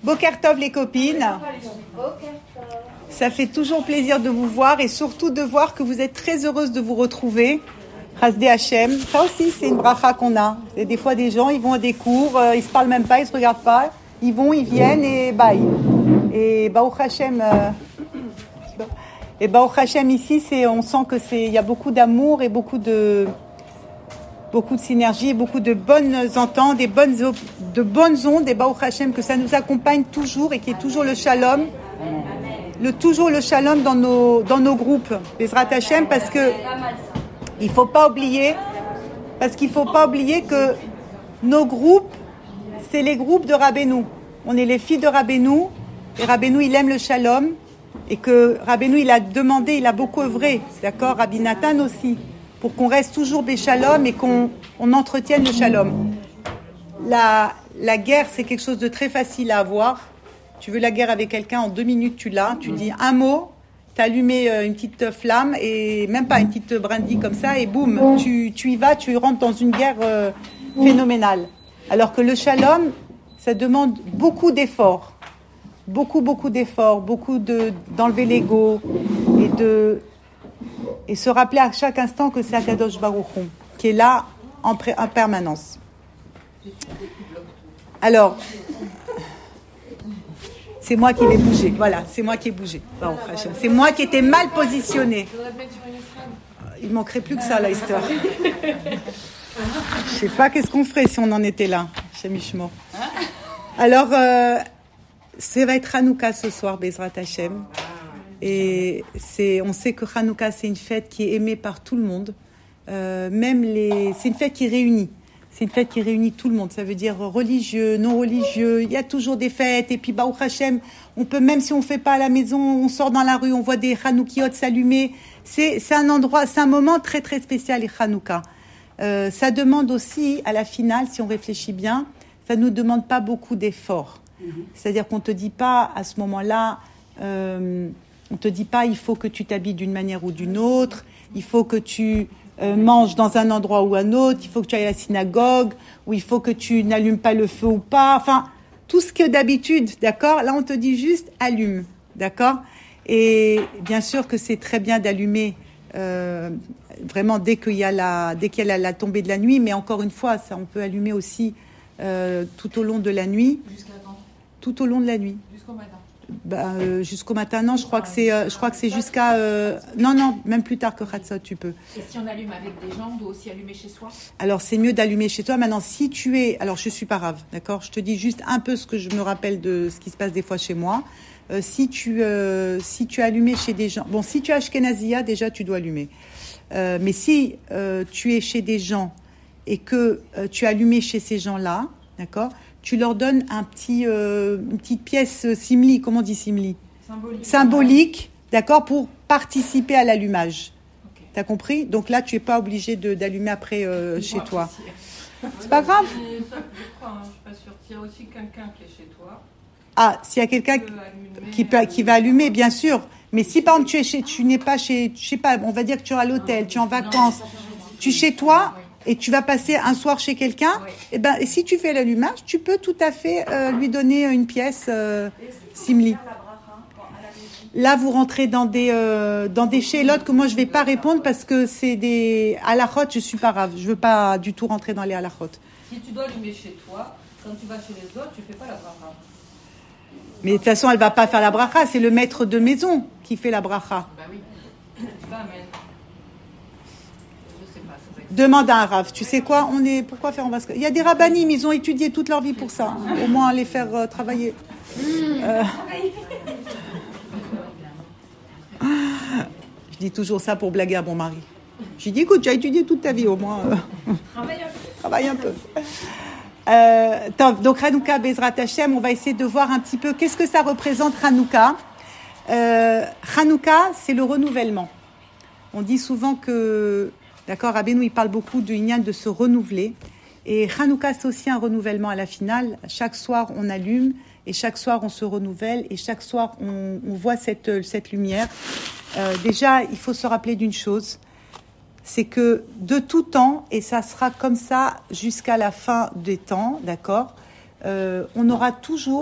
Boker Tov les copines. Ça fait toujours plaisir de vous voir et surtout de voir que vous êtes très heureuses de vous retrouver. Hasdé Hachem. Ça aussi, c'est une bracha qu'on a. Et des fois, des gens, ils vont à des cours, ils se parlent même pas, ils se regardent pas. Ils vont, ils viennent et bye. Et Baruch Hashem, ici, on sent que il y a beaucoup d'amour et beaucoup de synergie, beaucoup de bonnes ententes, de bonnes ondes, et Baruch Hashem, que ça nous accompagne toujours et qu'il y ait toujours le shalom, toujours le shalom dans nos groupes, Bezrat Hashem, parce que il faut pas oublier que nos groupes, c'est les groupes de Rabbeinu. On est les filles de Rabbeinu, et Rabbeinu, il aime le shalom, et que Rabbeinu, il a demandé, il a beaucoup œuvré, d'accord, Rabbi Nathan aussi, pour qu'on reste toujours des shalom et qu'on entretienne le shalom. La guerre, c'est quelque chose de très facile à avoir. Tu veux la guerre avec quelqu'un, en 2 minutes, tu l'as. Tu dis un mot, t'as allumé une petite flamme, et même pas une petite brindille comme ça, et boum, tu y vas, tu rentres dans une guerre phénoménale. Alors que le shalom, ça demande beaucoup d'efforts. Beaucoup d'efforts, d'enlever l'ego et se rappeler à chaque instant que c'est Akadosh Baruch Hu qui est là en permanence. Alors, c'est moi qui vais bouger. Voilà, c'est moi qui ai bougé. C'est moi qui étais mal positionnée. Il manquerait plus que ça, la histoire. Je sais pas qu'est-ce qu'on ferait si on en était là, chez Mishmo. Alors, ça va être Hanouka ce soir, Bezrat Hashem. Et on sait que Hanouka, c'est une fête qui est aimée par tout le monde. C'est une fête qui réunit. C'est une fête qui réunit tout le monde. Ça veut dire religieux, non religieux. Il y a toujours des fêtes. Et puis, Baruch Hashem, on peut, même si on fait pas à la maison, on sort dans la rue, on voit des Hanoukiot s'allumer. C'est un moment très, très spécial, les Hanouka. Ça demande aussi, à la finale, si on réfléchit bien, ça nous demande pas beaucoup d'efforts. C'est-à-dire qu'on te dit pas, à ce moment-là, on te dit pas, il faut que tu t'habilles d'une manière ou d'une autre, il faut que tu manges dans un endroit ou un autre, il faut que tu ailles à la synagogue, ou il faut que tu n'allumes pas le feu ou pas, enfin, tout ce que d'habitude, d'accord? Là, on te dit juste, allume, d'accord? Et bien sûr que c'est très bien d'allumer, vraiment, dès qu'il y a la tombée de la nuit, mais encore une fois, ça, on peut allumer aussi tout au long de la nuit. Jusqu'à quand? Tout au long de la nuit. Jusqu'au matin. Jusqu'au matin, non, je crois que c'est jusqu'à non, même plus tard que Khatsot, tu peux. Et si on allume avec des gens, on doit aussi allumer chez soi? Alors c'est mieux d'allumer chez toi. Maintenant, si tu es, alors je suis pas rave, d'accord, je te dis juste un peu ce que je me rappelle de ce qui se passe des fois chez moi. Si tu as allumé chez des gens, bon, si tu as Ashkenazia, déjà tu dois allumer. Mais si tu es chez des gens et que tu as allumé chez ces gens-là, d'accord, tu leur donnes une petite pièce simli, comment on dit simli? Symbolique, d'accord, pour participer à l'allumage. Okay. T'as compris? Donc là, tu n'es pas obligé d'allumer après chez toi. C'est pas grave. Je crois, je suis pas sûre. S'il y a aussi quelqu'un qui est chez toi. Ah, s'il y a quelqu'un qui va allumer, bien sûr. Mais si par exemple tu n'es pas chez, je sais pas, on va dire que tu es à l'hôtel, tu es en vacances, tu es chez toi. Et tu vas passer un soir chez quelqu'un, et si tu fais l'allumage, tu peux tout à fait lui donner une pièce simli. Là, vous rentrez dans des chélotes que moi je vais pas répondre parce que c'est des halachot, je suis pas rave, je veux pas du tout rentrer dans les halachot. Si tu dois allumer chez toi, quand tu vas chez les autres, tu fais pas la bracha. Mais de toute façon, elle va pas faire la bracha, c'est le maître de maison qui fait la bracha. Bah oui. Amen. Demande à un rave. Tu sais quoi? Pourquoi faire? Il y a des rabbinim, ils ont étudié toute leur vie pour ça. Au moins les faire travailler. Je dis toujours ça pour blaguer à mon mari. Je lui dis, écoute, tu as étudié toute ta vie, au moins. Travaille un peu. Donc Hanouka, Bezrat Hashem, on va essayer de voir un petit peu qu'est-ce que ça représente Hanouka. Hanouka, c'est le renouvellement. On dit souvent que, d'accord, Rabbeinu, il parle beaucoup du Inyan de se renouveler. Et Hanouka, c'est aussi un renouvellement à la finale. Chaque soir, on allume, et chaque soir, on se renouvelle, et chaque soir, on voit cette lumière. Déjà, il faut se rappeler d'une chose, c'est que de tout temps, et ça sera comme ça jusqu'à la fin des temps, d'accord, on aura toujours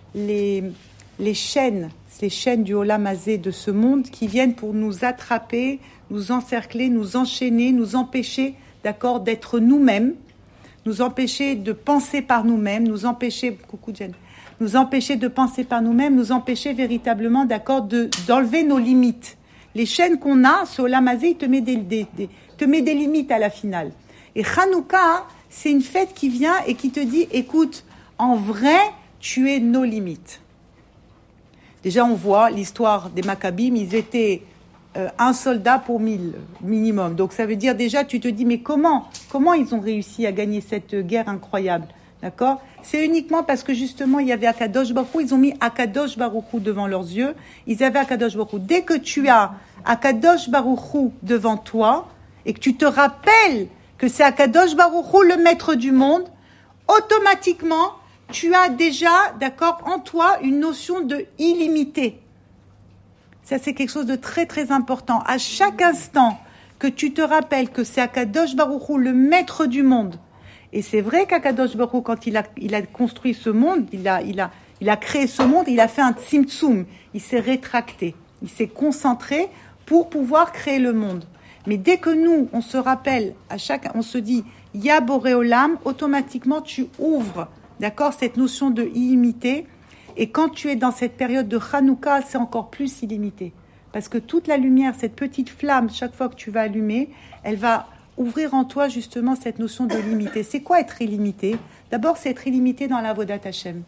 les chaînes du Olam Hazé, de ce monde, qui viennent pour nous attraper, nous encercler, nous enchaîner, nous empêcher, d'accord, d'être nous-mêmes, nous empêcher de penser par nous-mêmes, nous empêcher de penser par nous-mêmes, nous empêcher véritablement, d'accord, d'enlever nos limites. Les chaînes qu'on a, ce Olam Hazé, il te met des limites à la finale. Et Hanouka, c'est une fête qui vient et qui te dit, écoute, en vrai, tu es nos limites. Déjà, on voit l'histoire des Maccabim, ils étaient un soldat pour 1000 minimum. Donc, ça veut dire déjà, tu te dis, mais comment ils ont réussi à gagner cette guerre incroyable, d'accord? C'est uniquement parce que justement, il y avait Akadosh Baruch Hu, ils ont mis Akadosh Baruch Hu devant leurs yeux, ils avaient Akadosh Baruch Hu. Dès que tu as Akadosh Baruch Hu devant toi, et que tu te rappelles que c'est Akadosh Baruch Hu, le maître du monde, automatiquement, tu as déjà, d'accord, en toi, une notion de illimité. Ça, c'est quelque chose de très, très important. À chaque instant que tu te rappelles que c'est Akadosh Baruch Hu, le maître du monde, et c'est vrai qu'Akadosh Baruch Hu, quand il a construit ce monde, il a créé ce monde, il a fait un tzimtzum, il s'est rétracté, il s'est concentré pour pouvoir créer le monde. Mais dès que nous, on se rappelle, on se dit, Ya Boré Olam, automatiquement, tu ouvres, d'accord, cette notion de illimité. Et quand tu es dans cette période de Hanouka, c'est encore plus illimité. Parce que toute la lumière, cette petite flamme, chaque fois que tu vas allumer, elle va ouvrir en toi justement cette notion de limité. C'est quoi être illimité? D'abord, c'est être illimité dans la Avodat Hashem.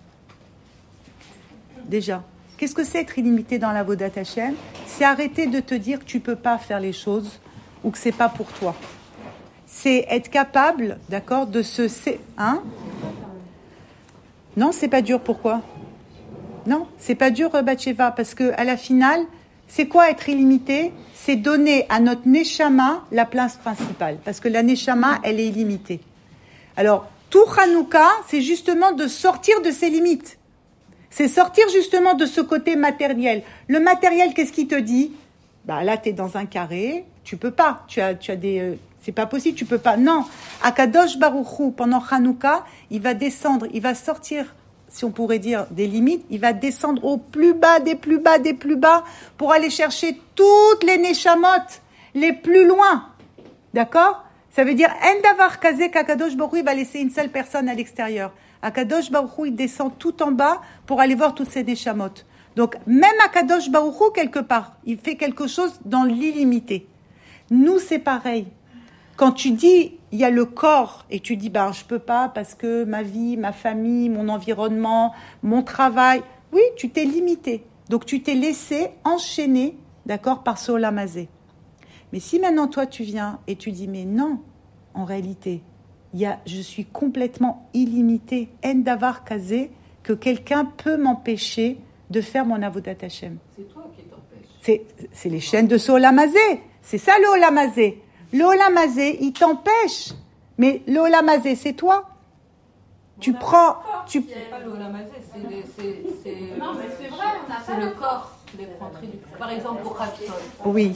Déjà. Qu'est-ce que c'est être illimité dans la Avodat Hashem? C'est arrêter de te dire que tu ne peux pas faire les choses ou que ce n'est pas pour toi. C'est être capable, d'accord, de se... Hein? Non, c'est pas dur. Pourquoi? Non, c'est pas dur, Batsheva, parce que à la finale, c'est quoi être illimité? C'est donner à notre Neshama la place principale, parce que la Neshama, elle est illimitée. Alors, tout Hanouka, c'est justement de sortir de ses limites. C'est sortir justement de ce côté matériel. Le matériel, qu'est-ce qu'il te dit? Bah là, tu es dans un carré, tu peux pas. Tu as des... c'est pas possible, tu peux pas. Non, Akadosh Baruch Hu, pendant Hanouka, il va descendre, il va sortir, si on pourrait dire, des limites, il va descendre au plus bas, des plus bas, des plus bas, pour aller chercher toutes les Neshamot, les plus loin. D'accord? Ça veut dire, En davar kazé qu'Akadosh Baruch Hu, il va laisser une seule personne à l'extérieur. Akadosh Baruch Hu, il descend tout en bas pour aller voir toutes ces Neshamot. Donc, même Akadosh Baruch Hu, quelque part, il fait quelque chose dans l'illimité. Nous, c'est pareil. Quand tu dis, il y a le corps, et tu dis, je peux pas parce que ma vie, ma famille, mon environnement, mon travail, oui, tu t'es limité. Donc, tu t'es laissé enchaîner, d'accord, par ce Olam Hazé. Mais si maintenant, toi, tu viens et tu dis, mais non, en réalité, je suis complètement illimité, en davar kazé, que quelqu'un peut m'empêcher de faire mon avodat Hashem. C'est toi qui t'empêche. C'est les chaînes de ce Olam Hazé. C'est ça le Olam Hazé. Le Olam Hazé, il t'empêche. Mais le Olam Hazé, c'est toi. Tu prends... C'est pas le Olam Hazé, Non, mais c'est vrai, on a c'est le corps. Par exemple, pour Khatsot. Oui.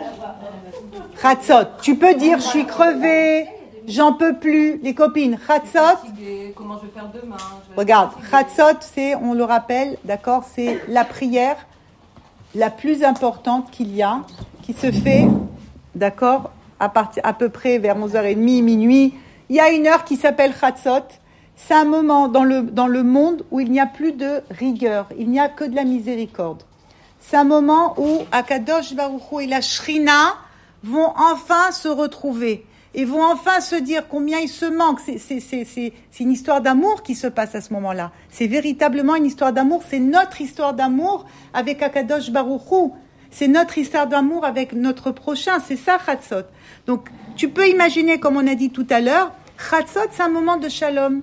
Khatsot. Tu peux dire, je suis crevée, j'en peux plus. Les copines, Khatsot. Comment je vais faire demain? Regarde, Khatsot, on le rappelle, d'accord, c'est la prière la plus importante qu'il y a, qui se fait, d'accord, à peu près vers 11h30, minuit. Il y a une heure qui s'appelle Khatsot. C'est un moment dans le monde où il n'y a plus de rigueur, il n'y a que de la miséricorde. C'est un moment où Akadosh Baruch Hu et la Shrina vont enfin se retrouver et vont enfin se dire combien ils se manquent. C'est une histoire d'amour qui se passe à ce moment-là. C'est véritablement une histoire d'amour. C'est notre histoire d'amour avec Akadosh Baruch Hu. C'est notre histoire d'amour avec notre prochain. C'est ça, Khatsot. Donc, tu peux imaginer, comme on a dit tout à l'heure, Khatsot, c'est un moment de shalom.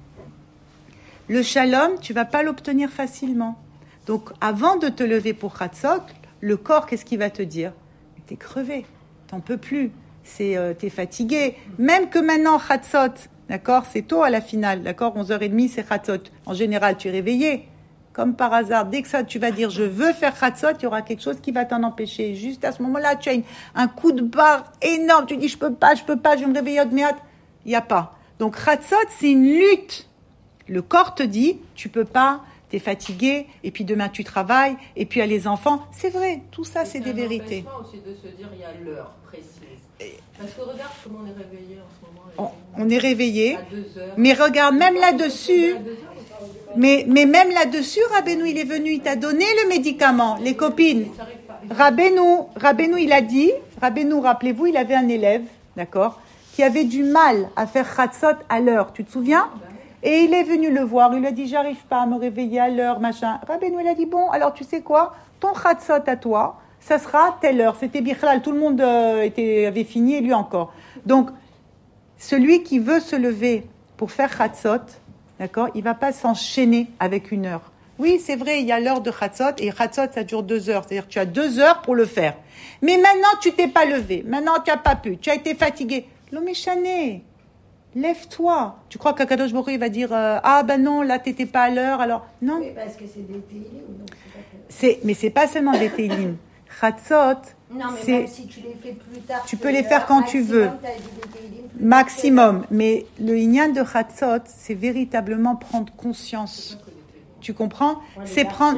Le shalom, tu vas pas l'obtenir facilement. Donc, avant de te lever pour Khatsot, le corps, qu'est-ce qu'il va te dire? T'es crevé, t'en peux plus, t'es fatigué. Même que maintenant, Khatsot, d'accord, c'est tôt à la finale, d'accord, 11h30, c'est Khatsot. En général, tu es réveillé. Comme par hasard, dès que ça, tu vas dire, je veux faire Khatsot, il y aura quelque chose qui va t'en empêcher. Juste à ce moment-là, tu as un coup de barre énorme. Tu dis, je peux pas, je vais me réveiller au Dméat. Il n'y a pas. Donc, Khatsot, c'est une lutte. Le corps te dit, tu peux pas, t'es fatigué, et puis demain tu travailles, et puis il y a les enfants. C'est vrai, tout ça, c'est des vérités. C'est un empêchement aussi de se dire il y a l'heure précise. Parce que regarde comment on est réveillé en ce moment. On est réveillé, à 2 heures. mais regarde, même là-dessus, mais même là-dessus, Rabbeinu, il est venu, il t'a donné le médicament, les copines. Rabbeinu, il a dit, Rabbeinu, rappelez-vous, il avait un élève, d'accord, qui avait du mal à faire Chatzot à l'heure, tu te souviens? Et il est venu le voir, il lui a dit, j'arrive pas à me réveiller à l'heure, machin. Rabbeinu, il a dit, bon, alors tu sais quoi, ton Chatzot à toi, ça sera telle heure. C'était Bichlal, tout le monde avait fini et lui encore. Donc, celui qui veut se lever pour faire Chatzot, d'accord, il ne va pas s'enchaîner avec 1 heure. Oui, c'est vrai, il y a l'heure de Chatzot, et Chatzot, ça dure 2 heures. C'est-à-dire que tu as 2 heures pour le faire. Mais maintenant, tu t'es pas levé. Maintenant, tu n'as pas pu. Tu as été fatigué. L'homéchané, lève-toi. Tu crois qu'Akadosh Baruch Hu, il va dire ah ben non, là, tu n'étais pas à l'heure, alors... Non. Oui, parce que c'est des télim. Mais c'est pas seulement des télim. Chatzot, non, mais c'est... même si tu les fais plus tard... Tu peux les faire quand tu veux. Maximum. Mais le inyan de Chatzot, c'est véritablement prendre conscience. Tu comprends? C'est prendre...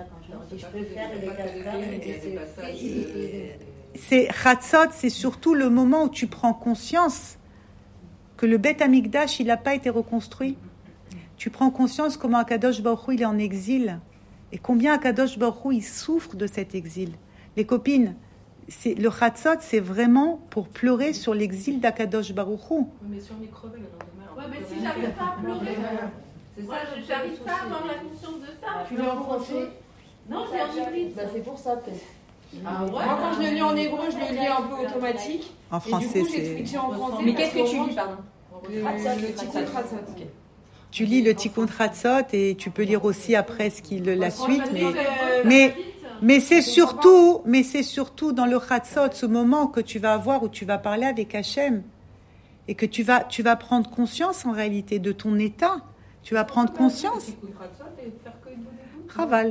C'est Chatzot, c'est surtout le moment où tu prends conscience que le Beth Amikdash, il n'a pas été reconstruit. Tu prends conscience comment Akadosh Baruch Hu, il est en exil. Et combien Akadosh Baruch Hu, il souffre de cet exil. Les copines, le Chatzot, c'est vraiment pour pleurer sur l'exil d'Akadosh Baruch Hu. Mais si on est crevé le lendemain... Ouais, mais si j'arrive pas à pleurer... C'est ça, j'arrive pas à avoir la conscience de ça. Tu l'as en français? Non, c'est en hybride. C'est pour ça, peut-être. Ah ouais. Moi, quand je le lis en hébreu, je le lis un peu automatique. En français, et du coup, c'est... j'ai switché en français. Mais qu'est-ce que tu lis, pardon? Le Tikkun Chatzot. Tu lis le Tikkun Chatzot et tu peux lire aussi après la suite. Mais Mais c'est surtout dans le Chatzot, ce moment que tu vas avoir où tu vas parler avec Hachem et que tu vas prendre conscience en réalité de ton état. Tu vas prendre conscience. Chaval.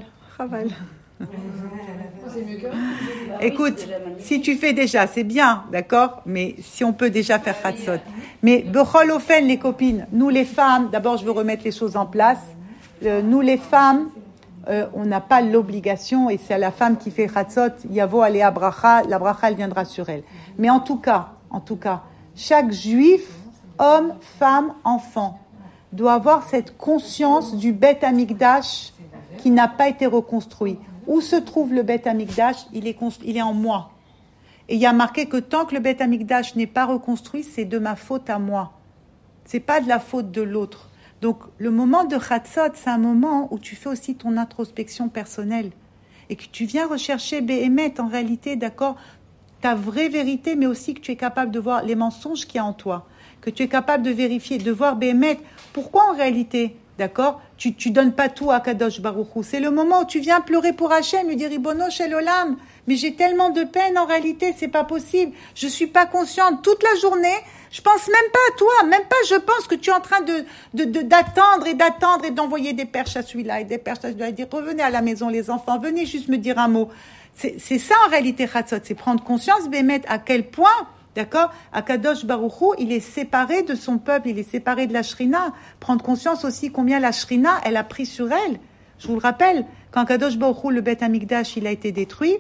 Écoute, si tu fais déjà, c'est bien, d'accord? Mais si on peut déjà faire Chatzot. Mais Bechol Ofen, les copines, nous les femmes, d'abord je veux remettre les choses en place. Nous les femmes, on n'a pas l'obligation, et c'est à la femme qui fait Chatzot, Yavo Alea Bracha, la Bracha elle viendra sur elle. Mais en tout cas, chaque juif, homme, femme, enfant, doit avoir cette conscience du Beth Amikdash qui n'a pas été reconstruit. Où se trouve le Beth Amikdash? Il est en moi. Et il y a marqué que tant que le Beth Amikdash n'est pas reconstruit, c'est de ma faute à moi. C'est pas de la faute de l'autre. Donc, le moment de Chatzot, c'est un moment où tu fais aussi ton introspection personnelle. Et que tu viens rechercher Béhémet, en réalité, d'accord, ta vraie vérité, mais aussi que tu es capable de voir les mensonges qu'il y a en toi. Que tu es capable de vérifier, de voir Béhémet. Pourquoi en réalité, d'accord, tu donnes pas tout à Kadosh Baruch Hu. C'est le moment où tu viens pleurer pour Hachem, lui dire Ribono Shel Olam. Mais j'ai tellement de peine en réalité, c'est pas possible. Je suis pas consciente toute la journée. Je pense même pas à toi, même pas. Je pense que tu es en train d'attendre et d'envoyer des perches à celui-là et des perches à celui-là. Et dire revenez à la maison les enfants, venez juste me dire un mot. C'est ça en réalité Chatzot, c'est prendre conscience, Bémet, à quel point. D'accord? Akadosh Baruch Hu, il est séparé de son peuple, il est séparé de la Shrina. Prendre conscience aussi combien la Shrina, elle a pris sur elle. Je vous le rappelle, quand Akadosh Baruch Hu, le Beth Amikdash, il a été détruit,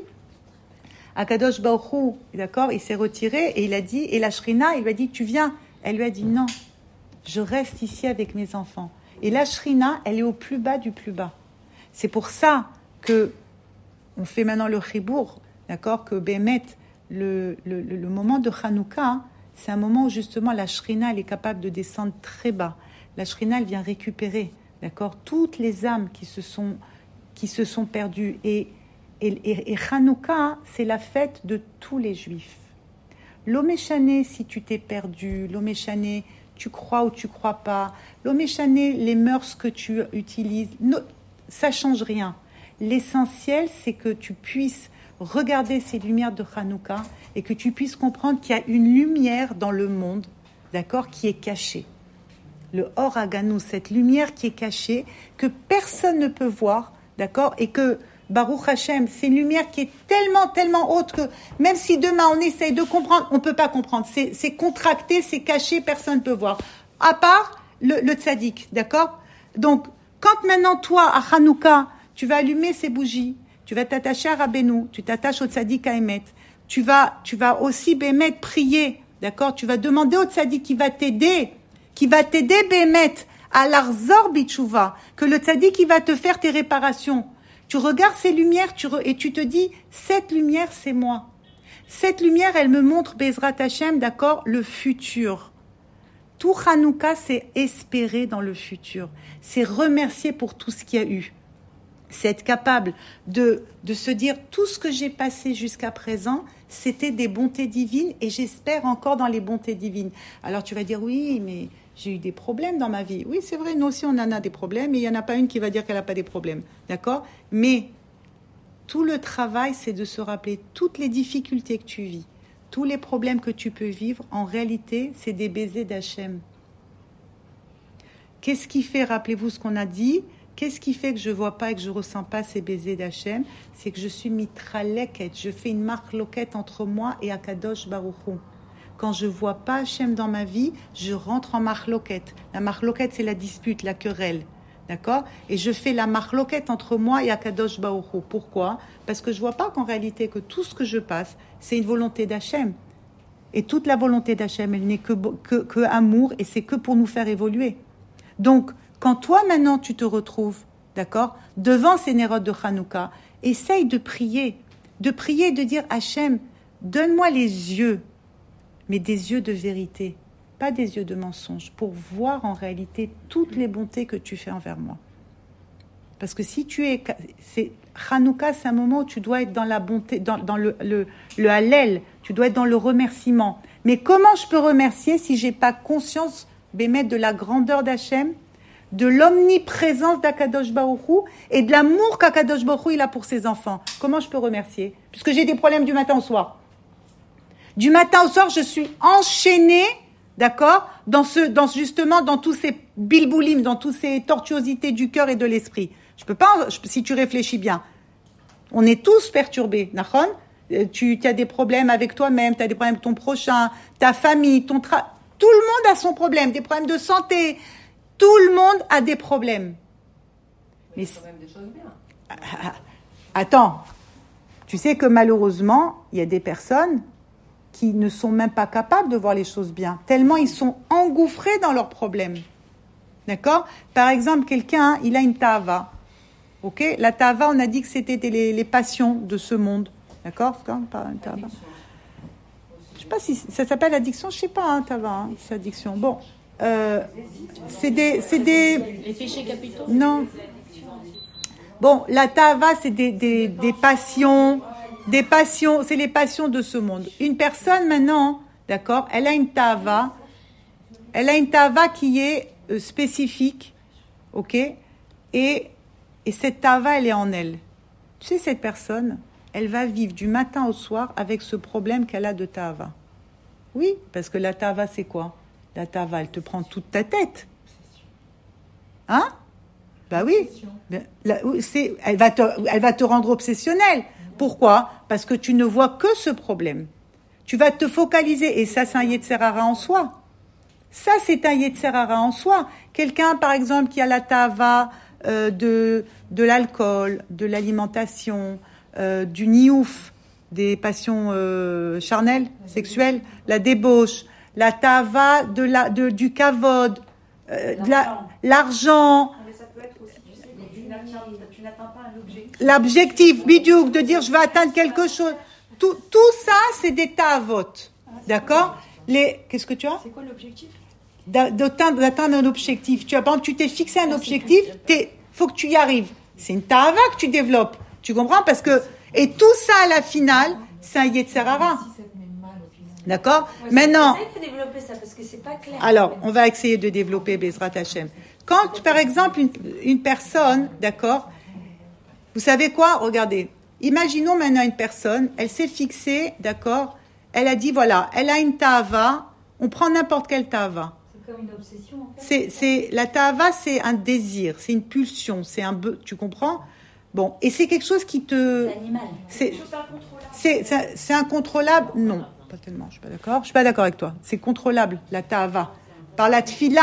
Akadosh Baruch Hu, d'accord, il s'est retiré et il a dit, et la Shrina, il lui a dit, tu viens. Elle lui a dit, non, je reste ici avec mes enfants. Et la Shrina, elle est au plus bas du plus bas. C'est pour ça que on fait maintenant le chibour, d'accord, que Bémet, le moment de Hanouka, c'est un moment où justement la Shrina, elle est capable de descendre très bas. La Shrina, elle vient récupérer, d'accord, toutes les âmes qui se sont perdues. Et Hanouka, c'est la fête de tous les Juifs. L'Oméchané, si tu t'es perdu, l'Oméchané, tu crois ou tu crois pas, l'Oméchané, les mœurs que tu utilises, ça change rien. L'essentiel, c'est que tu puisses regarder ces lumières de Hanouka et que tu puisses comprendre qu'il y a une lumière dans le monde, d'accord, qui est cachée. Le Or Haganou, cette lumière qui est cachée, que personne ne peut voir, d'accord, et que Baruch Hashem, c'est une lumière qui est tellement, tellement haute que même si demain on essaye de comprendre, on ne peut pas comprendre. C'est contracté, c'est caché, personne ne peut voir. À part le tzaddik, d'accord? Donc, Quand maintenant, toi, à Hanouka, tu vas allumer ces bougies, tu vas t'attacher à Rabbeinu, tu t'attaches au Tzadik Haemet, tu vas aussi, Bémet, prier, d'accord? Tu vas demander au Tzadik qui va t'aider, Bémet, à l'Arzor Bitchouva, que le Tzadik qui va te faire tes réparations. Tu regardes ces lumières et tu te dis, cette lumière, c'est moi. Cette lumière, elle me montre, Bezrat Hashem, d'accord, le futur. Tout Hanouka, c'est espérer dans le futur. C'est remercier pour tout ce qu'il y a eu. C'est être capable de se dire, tout ce que j'ai passé jusqu'à présent, c'était des bontés divines et j'espère encore dans les bontés divines. Alors tu vas dire, oui, mais j'ai eu des problèmes dans ma vie. Oui, c'est vrai, nous aussi, on en a des problèmes et il n'y en a pas une qui va dire qu'elle n'a pas des problèmes. D'accord ? Mais tout le travail, c'est de se rappeler toutes les difficultés que tu vis, tous les problèmes que tu peux vivre. En réalité, c'est des baisers d'Hachem. Qu'est-ce qui fait, rappelez-vous ce qu'on a dit, qu'est-ce qui fait que je ne vois pas et que je ne ressens pas ces baisers d'Hachem? C'est que je suis mitraleket, je fais une marque loquette entre moi et Akadosh Baruch Hu. Quand je ne vois pas Hachem dans ma vie, je rentre en marloquette. La marloquette, c'est la dispute, la querelle. D'accord? Et je fais la marloquette entre moi et Akadosh Baruch Hu. Pourquoi? Parce que je ne vois pas qu'en réalité, que tout ce que je passe, c'est une volonté d'Hachem. Et toute la volonté d'Hachem, elle n'est que amour et c'est que pour nous faire évoluer. Donc, quand toi, maintenant, tu te retrouves, d'accord, devant ces nérodes de Hanouka, essaye de prier, de dire Hachem, donne-moi les yeux, mais des yeux de vérité, pas des yeux de mensonge, pour voir en réalité toutes les bontés que tu fais envers moi. Parce que si tu es... Hanouka, c'est un moment où tu dois être dans la bonté, dans le hallel, tu dois être dans le remerciement. Mais comment je peux remercier si je n'ai pas conscience, Bémet, de la grandeur d'Hachem, de l'omniprésence d'Akadosh Baruch Hu et de l'amour qu'Akadosh Baruch Hu il a pour ses enfants? Comment je peux remercier? Puisque j'ai des problèmes du matin au soir. Du matin au soir, je suis enchaînée, d'accord, justement dans tous ces bilboulim, dans toutes ces tortuosités du cœur et de l'esprit. Je peux pas, si tu réfléchis bien. On est tous perturbés, Nachon. Tu as des problèmes avec toi-même, tu as des problèmes avec ton prochain, ta famille, tout le monde a son problème, des problèmes de santé. Tout le monde a des problèmes. Mais c'est quand même des choses bien. Attends, tu sais que malheureusement, il y a des personnes qui ne sont même pas capables de voir les choses bien, tellement ils sont engouffrés dans leurs problèmes. D'accord? Par exemple, quelqu'un, il a une tava. Ok? La tava, on a dit que c'était les passions de ce monde. D'accord? Je ne sais pas si ça s'appelle addiction, je ne sais pas, hein, tava, hein, c'est addiction. Bon. C'est des... Les péchés capitaux. Non. Bon, la tava, c'est des passions, c'est les passions de ce monde. Une personne maintenant, d'accord, elle a une tava qui est spécifique, ok, et cette tava, elle est en elle. Tu sais, cette personne, elle va vivre du matin au soir avec ce problème qu'elle a de tava. Oui, parce que la tava, c'est quoi? La tava, elle te prend toute ta tête. Hein? Bah oui. Elle va te rendre obsessionnel. Pourquoi? Parce que tu ne vois que ce problème. Tu vas te focaliser. Et ça, c'est un Yetzer Hara en soi. Ça, c'est un Yetzer Hara en soi. Quelqu'un, par exemple, qui a la tava de l'alcool, de l'alimentation, du niouf, des passions charnelles, sexuelles, la débauche, la tava du kavod, l'argent. Mais ça peut être aussi, tu sais, tu n'atteins pas un objectif. L'objectif, bidiouk, de dire je vais atteindre quelque chose. Tout ça, c'est des tavot. D'accord? Qu'est-ce que tu as? C'est quoi l'objectif? D'atteindre un objectif. Tu t'es fixé un objectif, faut que tu y arrives. C'est une tava que tu développes. Tu comprends? Et tout ça, à la finale, c'est un Yetzer Hara. D'accord? Ouais, Maintenant. Essaye de développer ça parce que c'est pas clair. Alors, on va essayer de développer Bezrat Hashem. Quand, par exemple, une personne, d'accord, vous savez quoi? Regardez. Imaginons maintenant une personne, elle s'est fixée, d'accord, elle a dit, voilà, elle a une tava, on prend n'importe quelle tava. C'est comme une obsession, en fait. La tava, c'est un désir, c'est une pulsion, tu comprends? Bon, et c'est quelque chose qui te... C'est animal. C'est incontrôlable? Non. Pas tellement, je suis pas d'accord avec toi. C'est contrôlable, la ta'ava. Par la tfila,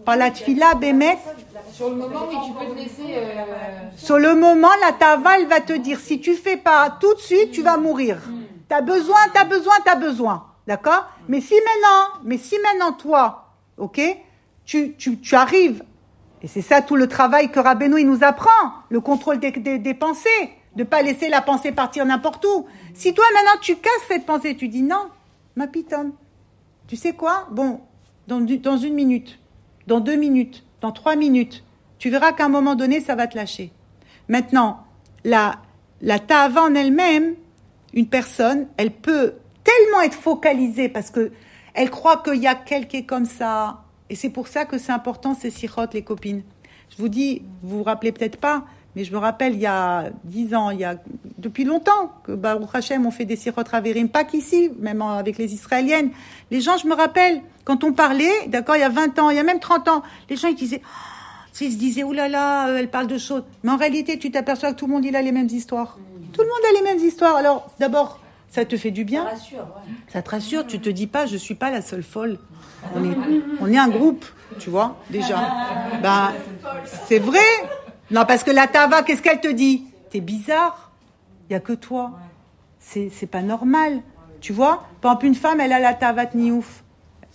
Par la tfila, bémet. Sur le moment, oui, tu peux te laisser. Sur le moment, la tava, elle va te dire, si tu fais pas tout de suite, tu vas mourir. T'as besoin. D'accord? Mais si maintenant, toi, ok, tu arrives, et c'est ça tout le travail que Rabbeinu, il nous apprend, le contrôle des pensées, de pas laisser la pensée partir n'importe où. Si toi, maintenant, tu casses cette pensée, tu dis non, ma pitonne, tu sais quoi? Bon, dans 1 minute, dans 2 minutes, dans 3 minutes, tu verras qu'à un moment donné, ça va te lâcher. Maintenant, la ta'ava en elle-même, une personne, elle peut tellement être focalisée parce que elle croit qu'il y a quelqu'un qui est comme ça. Et c'est pour ça que c'est important, ces sirotes, les copines. Je vous dis, vous vous rappelez peut-être pas, mais je me rappelle, il y a 10 ans, depuis longtemps, que Baruch Hashem, on fait des sirotes ravérim, pas qu'ici, même avec les Israéliennes. Les gens, je me rappelle, quand on parlait, d'accord, il y a 20 ans, il y a même 30 ans, les gens, ils se disaient, oulala, elle parle de choses. Mais en réalité, tu t'aperçois que tout le monde, il a les mêmes histoires. Tout le monde a les mêmes histoires. Alors, d'abord, ça te fait du bien. Ça te rassure. Tu te dis pas, je suis pas la seule folle. On est un groupe, tu vois, déjà. Ben, c'est vrai. Non, parce que la tava, qu'est-ce qu'elle te dit? T'es bizarre. Il y a que toi. C'est pas normal. Tu vois? Par exemple, une femme, elle a la tava de niouf.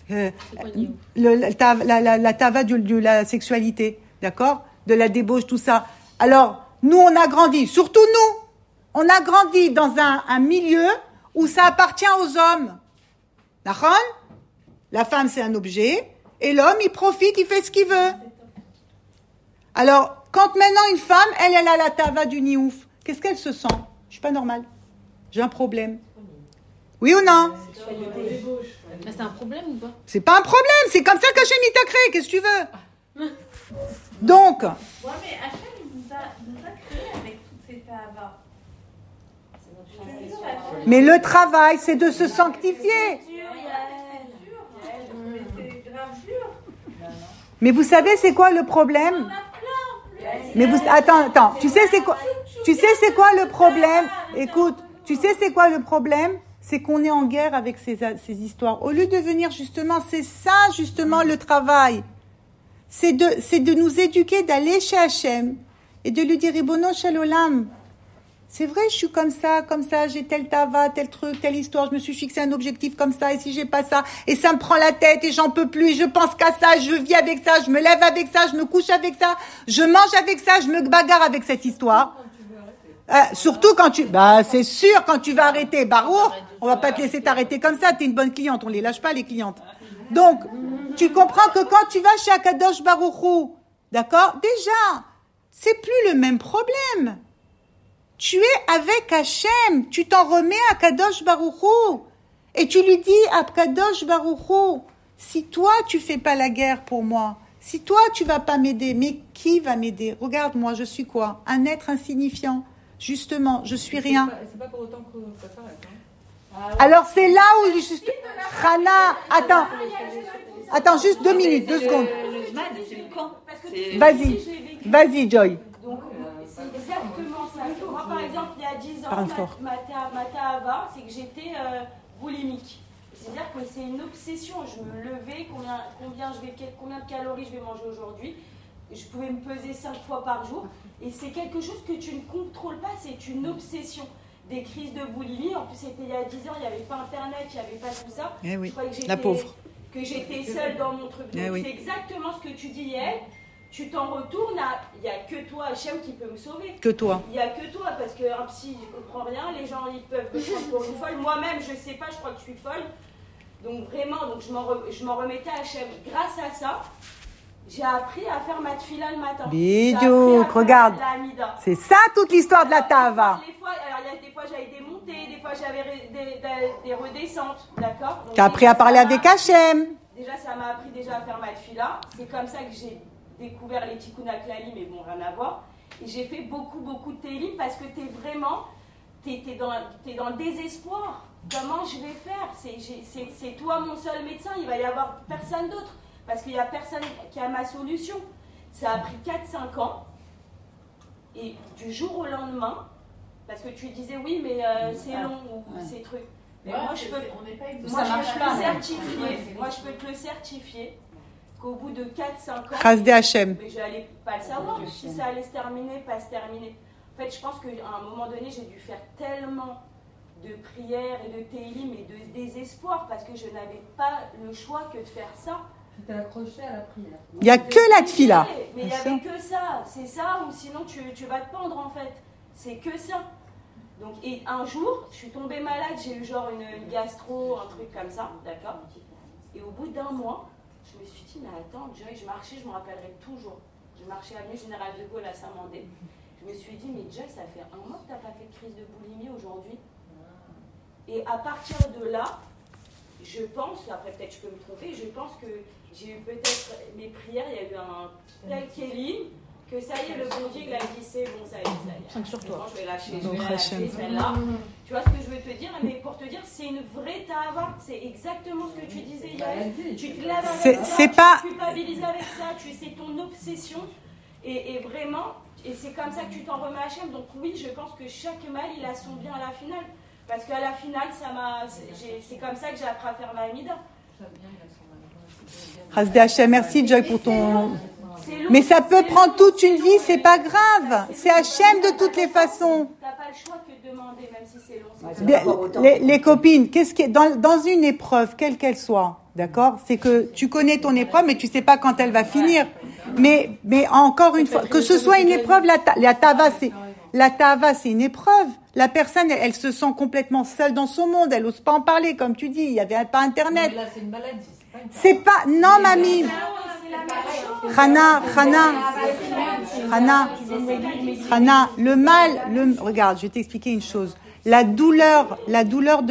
La tava de la sexualité. D'accord? De la débauche, tout ça. Alors, nous, on a grandi. Surtout nous. On a grandi dans un milieu où ça appartient aux hommes. D'accord? La femme, c'est un objet. Et l'homme, il profite, il fait ce qu'il veut. Alors, quand maintenant une femme, elle a la tava du niouf, qu'est-ce qu'elle se sent? Je suis pas normale. J'ai un problème. Oui ou non? Mais c'est un problème ou pas? C'est pas un problème. C'est comme ça qu'Hachem il t'a créé. Qu'est-ce que tu veux? Donc. Ouais, mais Hachem, il nous a créé avec toutes ces tavas. Mais le travail, c'est de se sanctifier. Mais vous savez, c'est quoi le problème? Mais vous, attends. Tu sais, c'est quoi le problème? Écoute, tu sais, c'est quoi le problème? C'est qu'on est en guerre avec ces histoires. Au lieu de venir justement, c'est ça justement le travail. C'est de nous éduquer, d'aller chez Hachem et de lui dire, Ribono Shel Olam, c'est vrai, je suis comme ça, j'ai tel tava, tel truc, telle histoire, je me suis fixé un objectif comme ça, et si j'ai pas ça, et ça me prend la tête, et j'en peux plus, je pense qu'à ça, je vis avec ça, je me lève avec ça, je me couche avec ça, je mange avec ça, je me bagarre avec cette histoire. Surtout quand c'est sûr, quand tu vas arrêter, Barour, on va pas te laisser t'arrêter comme ça, t'es une bonne cliente, on les lâche pas, les clientes. Donc, tu comprends que quand tu vas chez Akadosh Baruch Hu, d'accord, déjà, c'est plus le même problème. Tu es avec Hachem, tu t'en remets à Kadosh Baruch Hu, et tu lui dis à Kadosh Baruch Hu, si toi tu fais pas la guerre pour moi, si toi tu vas pas m'aider, mais qui va m'aider? Regarde-moi, je suis quoi? Un être insignifiant. Justement, je suis rien. C'est pas pour autant que ça s'arrête. Hein. Alors c'est là où juste Hana, attends juste 2 minutes, 2 secondes. Vas-y Joy. Donc, c'est exactement ça. Moi, par exemple, il y a 10 ans, Parle fort. ma ta'ava, c'est que j'étais boulimique. C'est-à-dire que c'est une obsession. Je me levais, combien de calories je vais manger aujourd'hui. Je pouvais me peser 5 fois par jour. Et c'est quelque chose que tu ne contrôles pas, c'est une obsession. Des crises de boulimie, en plus c'était il y a 10 ans, il n'y avait pas Internet, il n'y avait pas tout ça. Eh oui, je croyais que la pauvre. Que j'étais seule dans mon truc. Donc Eh oui. c'est exactement ce que tu dis hier. Tu t'en retournes à... Il n'y a que toi, Hachem, qui peut me sauver. Que toi. Il n'y a que toi, parce qu'un psy, il ne comprend rien. Les gens, ils peuvent me prendre pour une folle. Moi-même, je ne sais pas, je crois que je suis folle. Donc vraiment, je m'en remettais à Hachem. Grâce à ça, j'ai appris à faire ma tfila le matin. Bidiouk, regarde. C'est ça toute l'histoire de la tava. Alors, il y a des fois, j'avais des montées, des fois, j'avais des redescentes, d'accord? Tu as appris à parler avec Hachem. Déjà, ça m'a appris déjà à faire ma tfila. C'est comme ça que j'ai découvert les tikkun klali, mais bon, rien à voir. Et j'ai fait beaucoup de télim parce que t'es dans le désespoir. Comment je vais faire? C'est toi mon seul médecin, il va y avoir personne d'autre. Parce qu'il n'y a personne qui a ma solution. Ça a pris 4-5 ans. Et du jour au lendemain, parce que tu disais oui, mais c'est long ou ces trucs. Mais moi, je peux te le certifier. qu'au bout de 4-5 ans, Chasdé Hachem. mais je n'allais pas le savoir si ça allait se terminer, pas se terminer. En fait, je pense qu'à un moment donné, j'ai dû faire tellement de prières et de télim et de désespoir parce que je n'avais pas le choix que de faire ça. Tu t'es accroché à la prière. Il n'y a que la tefila. Mais il n'y avait que ça. C'est ça ou sinon tu vas te pendre en fait. C'est que ça. Donc, et un jour, je suis tombée malade, j'ai eu genre une gastro, un truc comme ça, d'accord. Et au bout d'un mois, je me suis dit, mais attends, Joy, je marchais, je me rappellerai toujours. Je marchais avenue Général de Gaulle à Saint-Mandé. Je me suis dit, mais Joy, ça fait un mois que tu n'as pas fait de crise de boulimie aujourd'hui. Et à partir de là, je pense, après peut-être je peux me tromper, je pense que j'ai eu peut-être mes prières, il y a eu un tel kélim, que ça y est, le bon Dieu, il a dit, c'est bon, ça y est. 5 sur toi. Je vais lâcher celle-là. Tu vois ce que je veux te dire, mais pour te dire, c'est une vraie tava. C'est exactement ce que tu disais hier. Tu te lèves avec ça, c'est pas... tu culpabilises avec ça, c'est ton obsession. Et vraiment, et c'est comme ça que tu t'en remets à Hachem. Donc oui, je pense que chaque mal, il a son bien à la finale. Parce qu'à la finale, c'est comme ça que j'ai appris à faire ma Amida. Chasdé Hachem, merci Joy pour ton... Mais ça peut prendre toute une vie, c'est pas grave. C'est Hachem de toutes les façons. T'as pas le choix que de demander, même si c'est long. Les copines, qu'est-ce qui est dans une épreuve, quelle qu'elle soit, d'accord, c'est que tu connais ton épreuve, mais tu sais pas quand elle va finir. Mais encore une fois, que ce soit une épreuve, la tava, c'est une épreuve. La personne, elle se sent complètement seule dans son monde. Elle n'ose pas en parler, comme tu dis. Il y avait pas Internet. Là, c'est une maladie. C'est pas, non, mamie. Hana, le mal, regarde, je vais t'expliquer une chose. La douleur de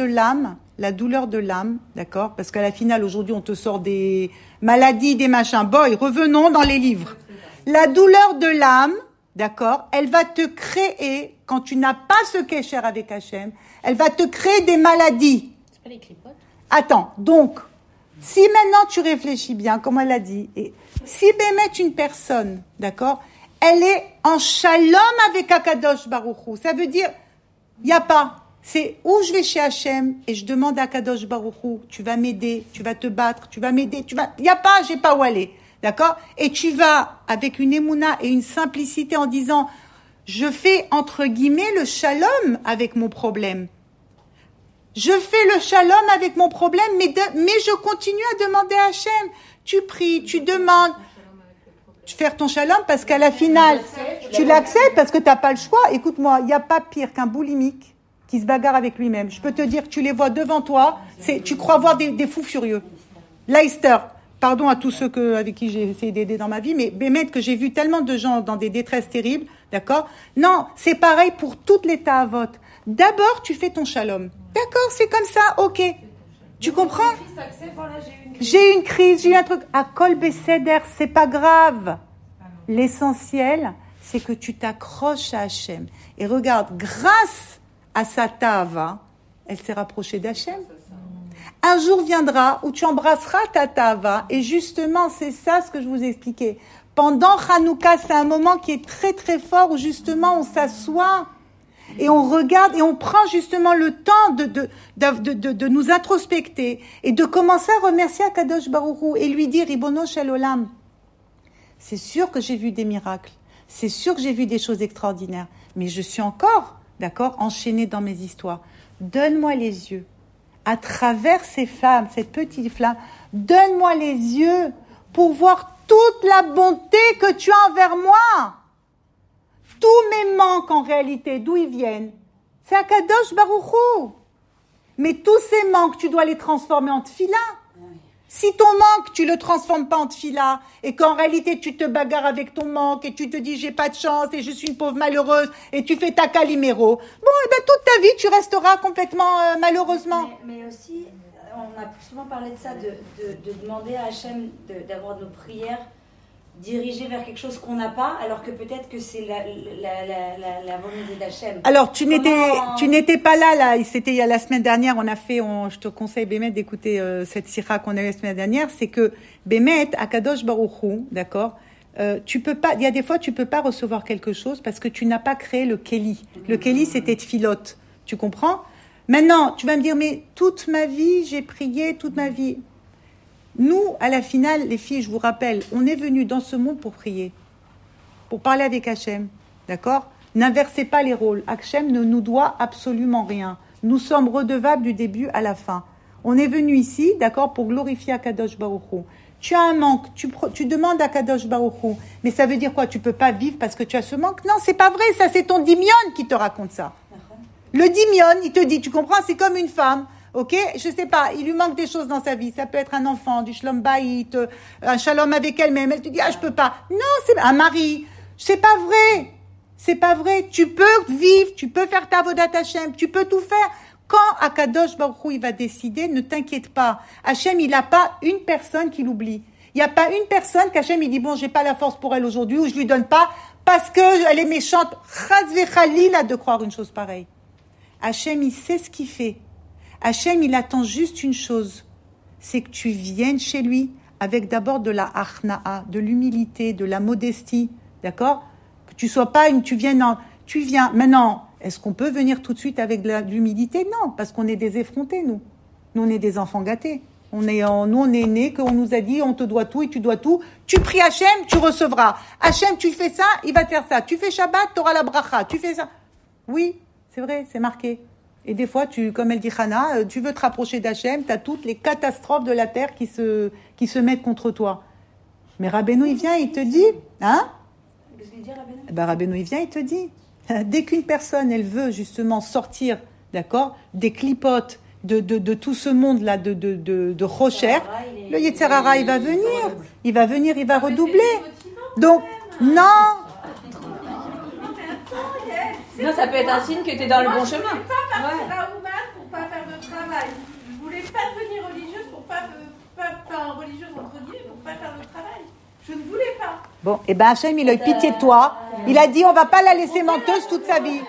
l'âme, d'accord? Parce qu'à la finale, aujourd'hui, on te sort des maladies, des machins. Boy, revenons dans les livres. La douleur de l'âme, d'accord? Elle va te créer, quand tu n'as pas ce kécher avec Hachem, elle va te créer des maladies. C'est pas les clipotes? Attends, donc, si maintenant tu réfléchis bien, comme elle a dit, et si Bémet une personne, d'accord, elle est en shalom avec Akadosh Baruch Hu, ça veut dire, il n'y a pas, c'est où je vais chez Hachem et je demande à Akadosh Baruch Hu, tu vas m'aider, tu vas te battre, tu vas m'aider, il n'y a pas, j'ai pas où aller, d'accord, et tu vas avec une émouna et une simplicité en disant, je fais entre guillemets le shalom avec mon problème. Je fais le shalom avec mon problème, mais je continue à demander à Hachem. Tu pries, tu demandes. Faire ton shalom parce qu'à la finale, tu l'acceptes parce que tu n'as pas le choix. Écoute-moi, il n'y a pas pire qu'un boulimique qui se bagarre avec lui-même. Je peux te dire que tu les vois devant toi, tu crois voir des fous furieux. Leicester, pardon à tous ceux avec qui j'ai essayé d'aider dans ma vie, mais Bémet, que j'ai vu tellement de gens dans des détresses terribles, d'accord? Non, c'est pareil pour toutes les ta'avot. D'abord, tu fais ton shalom. D'accord, c'est comme ça, ok. Tu comprends? J'ai une crise, j'ai eu un truc. À Kol Beseder, c'est pas grave. L'essentiel, c'est que tu t'accroches à Hachem. Et regarde, grâce à sa ta'ava, elle s'est rapprochée d'Hachem. Un jour viendra où tu embrasseras ta ta'ava. Et justement, c'est ça ce que je vous ai expliqué. Pendant Hanouka, c'est un moment qui est très très fort où justement on s'assoit. Et on regarde et on prend justement le temps de nous introspecter et de commencer à remercier Akadosh Baruch Hu et lui dire Ribono Shel Olam. C'est sûr que j'ai vu des miracles, c'est sûr que j'ai vu des choses extraordinaires, mais je suis encore, d'accord, enchaînée dans mes histoires. Donne-moi les yeux, à travers ces femmes, cette petite flamme, donne-moi les yeux pour voir toute la bonté que tu as envers moi. Tous mes manques, en réalité, d'où ils viennent, c'est Akadosh Baruch Hu. Mais tous ces manques, tu dois les transformer en tefila. Si ton manque, tu le transformes pas en tefila, et qu'en réalité, tu te bagarres avec ton manque, et tu te dis, j'ai pas de chance, et je suis une pauvre malheureuse, et tu fais ta caliméro, bon, et ben, toute ta vie, tu resteras complètement malheureusement. Mais aussi, on a souvent parlé de ça, de demander à Hachem d'avoir nos prières dirigé vers quelque chose qu'on n'a pas, alors que peut-être que c'est la volonté d'Hachem. Alors, tu n'étais pas là, c'était il y a la semaine dernière, je te conseille, Bémet, d'écouter cette sira qu'on a eu la semaine dernière, c'est que Bémet, Akadosh Baruch Hu, d'accord, tu peux pas, il y a des fois, tu peux pas recevoir quelque chose parce que tu n'as pas créé le Kéli. Le Kéli, c'était Tfilot. Tu comprends? Maintenant, tu vas me dire, mais toute ma vie, j'ai prié, toute ma vie. Nous, à la finale, les filles, je vous rappelle, on est venus dans ce monde pour prier, pour parler avec Hachem, d'accord? N'inversez pas les rôles. Hachem ne nous doit absolument rien. Nous sommes redevables du début à la fin. On est venu ici, d'accord, pour glorifier Akadosh Baruch Hu. Tu as un manque, tu demandes à Kadosh Baruch Hu, mais ça veut dire quoi? Tu peux pas vivre parce que tu as ce manque? Non, c'est pas vrai, ça c'est ton dimion qui te raconte ça. Le dimion, il te dit, tu comprends, c'est comme une femme, ok? Je sais pas, il lui manque des choses dans sa vie, ça peut être un enfant, du shalom bayit, un shalom avec elle-même, elle te dit, je peux pas. Non, c'est un mari, c'est pas vrai, c'est pas vrai, tu peux vivre, tu peux faire ta avodat Hashem, tu peux tout faire. Quand Akadosh Baruch Hu, il va décider, ne t'inquiète pas. Hachem, il n'a pas une personne qui l'oublie. Il n'y a pas une personne qu'Hachem, il dit, bon, j'ai pas la force pour elle aujourd'hui, ou je lui donne pas, parce qu'elle est méchante. Chas v'chalila de croire une chose pareille. Hachem, il sait ce qu'il fait. Hachem, il attend juste une chose. C'est que tu viennes chez lui avec d'abord de la achna'a, de l'humilité, de la modestie. D'accord? Que tu sois pas tu viens, maintenant, est-ce qu'on peut venir tout de suite avec de l'humilité? Non, parce qu'on est des effrontés, nous. Nous, on est des enfants gâtés. Nous, on est nés, qu'on nous a dit, on te doit tout et tu dois tout. Tu pries Hachem, tu recevras. Hachem, tu fais ça, il va te faire ça. Tu fais Shabbat, tu auras la bracha. Tu fais ça. Oui, c'est vrai, c'est marqué. Et des fois, comme elle dit Hana, tu veux te rapprocher d'Hachem, tu as toutes les catastrophes de la terre qui se mettent contre toi. Mais Rabbeinu, il vient, il te dit, hein? Qu'est-ce qu'il dit, Rabbeinu? Rabbeinu, il vient, il te dit. Dès qu'une personne, elle veut justement sortir, d'accord, des clipotes de tout ce monde-là de Rocher, le Yetzer Hara, il va venir, il va redoubler. Donc, non. Non, ça peut être un signe que tu es dans le bon chemin. Je ne voulais pas partir à Ouman pour ne pas faire de travail. Je ne voulais pas devenir religieuse pour pas religieuse entre guillemets, pour ne pas faire de travail. Je ne voulais pas. Bon, et ben Hachem, il a eu pitié de toi. Il a dit, on va pas la laisser menteuse toute sa vie.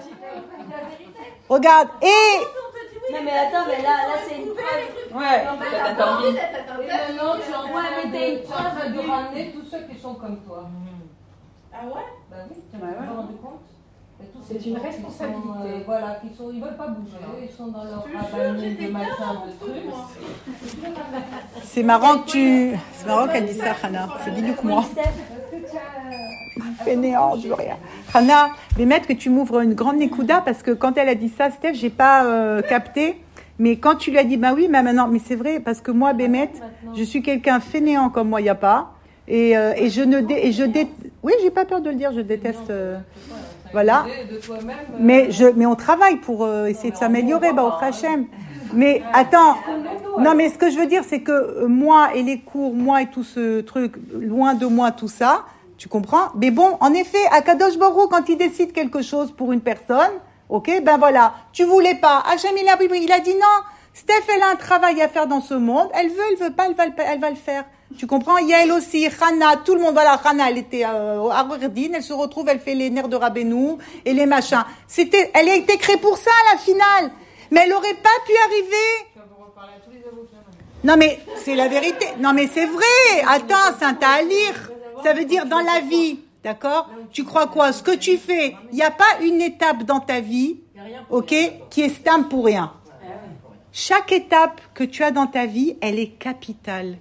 Regarde, et... Non mais attends, mais là c'est une preuve. Ouais, Maintenant, tu envoies des preuves de ramener tous ceux qui sont comme toi. Ah ouais? Bah oui, tu t'es rendu compte? C'est une responsabilité. Voilà, ils veulent pas bouger, ils sont dans leur rabanine de machin, de trucs. C'est marrant qu'elle dise ça, Hana. C'est bien que moi. Fainéant, je veux rien. Hana, mais mettre que tu m'ouvres une grande nékouda parce que quand elle a dit ça, Steph, j'ai pas capté. Mais quand tu lui as dit, bah oui, mais maintenant, mais c'est vrai, parce que moi, Bémet, je suis quelqu'un fainéant comme moi, il n'y a pas. Oui, j'ai pas peur de le dire, je déteste. Voilà. Mais on travaille pour essayer de s'améliorer, au Hachem. Mais attends, non, mais ce que je veux dire, c'est que moi et les cours, moi et tout ce truc, loin de moi, tout ça, tu comprends? Mais bon, en effet, Akadosh Baruch Hu, quand il décide quelque chose pour une personne, ok, ben voilà, tu voulais pas. Hachem, il a dit non. Steph, elle a un travail à faire dans ce monde. Elle veut pas, elle va le faire. Tu comprends? Yael aussi, Hana, tout le monde, voilà, Hana, elle était à Werdin, elle se retrouve, elle fait les nerfs de Rabbeinu et les machins. Elle a été créée pour ça, à la finale. Mais elle aurait pas pu arriver. Non, mais c'est la vérité. Non, mais c'est vrai. Attends, c'est un ta'alir. Ça veut dire dans la vie, d'accord? Tu crois quoi? Ce que tu fais, il n'y a pas une étape dans ta vie, ok, qui est stable pour rien. Chaque étape que tu as dans ta vie, elle est capitale.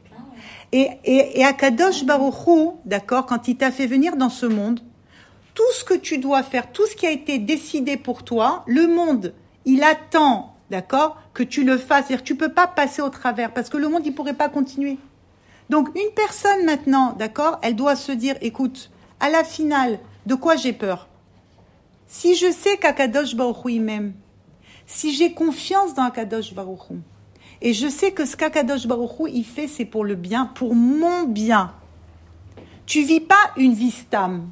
Et Akadosh Baruch Hu, d'accord, quand il t'a fait venir dans ce monde, tout ce que tu dois faire, tout ce qui a été décidé pour toi, le monde, il attend, d'accord, que tu le fasses. C'est-à-dire, tu peux pas passer au travers, parce que le monde, il pourrait pas continuer. Donc, une personne maintenant, d'accord, elle doit se dire, écoute, à la finale, de quoi j'ai peur? Si je sais qu'Akadosh Baruch Hu il m'aime, si j'ai confiance dans Akadosh Baruch Hu, et je sais que ce qu'Akadosh Baruch Hu, il fait, c'est pour le bien, pour mon bien. Tu vis pas une vie stam.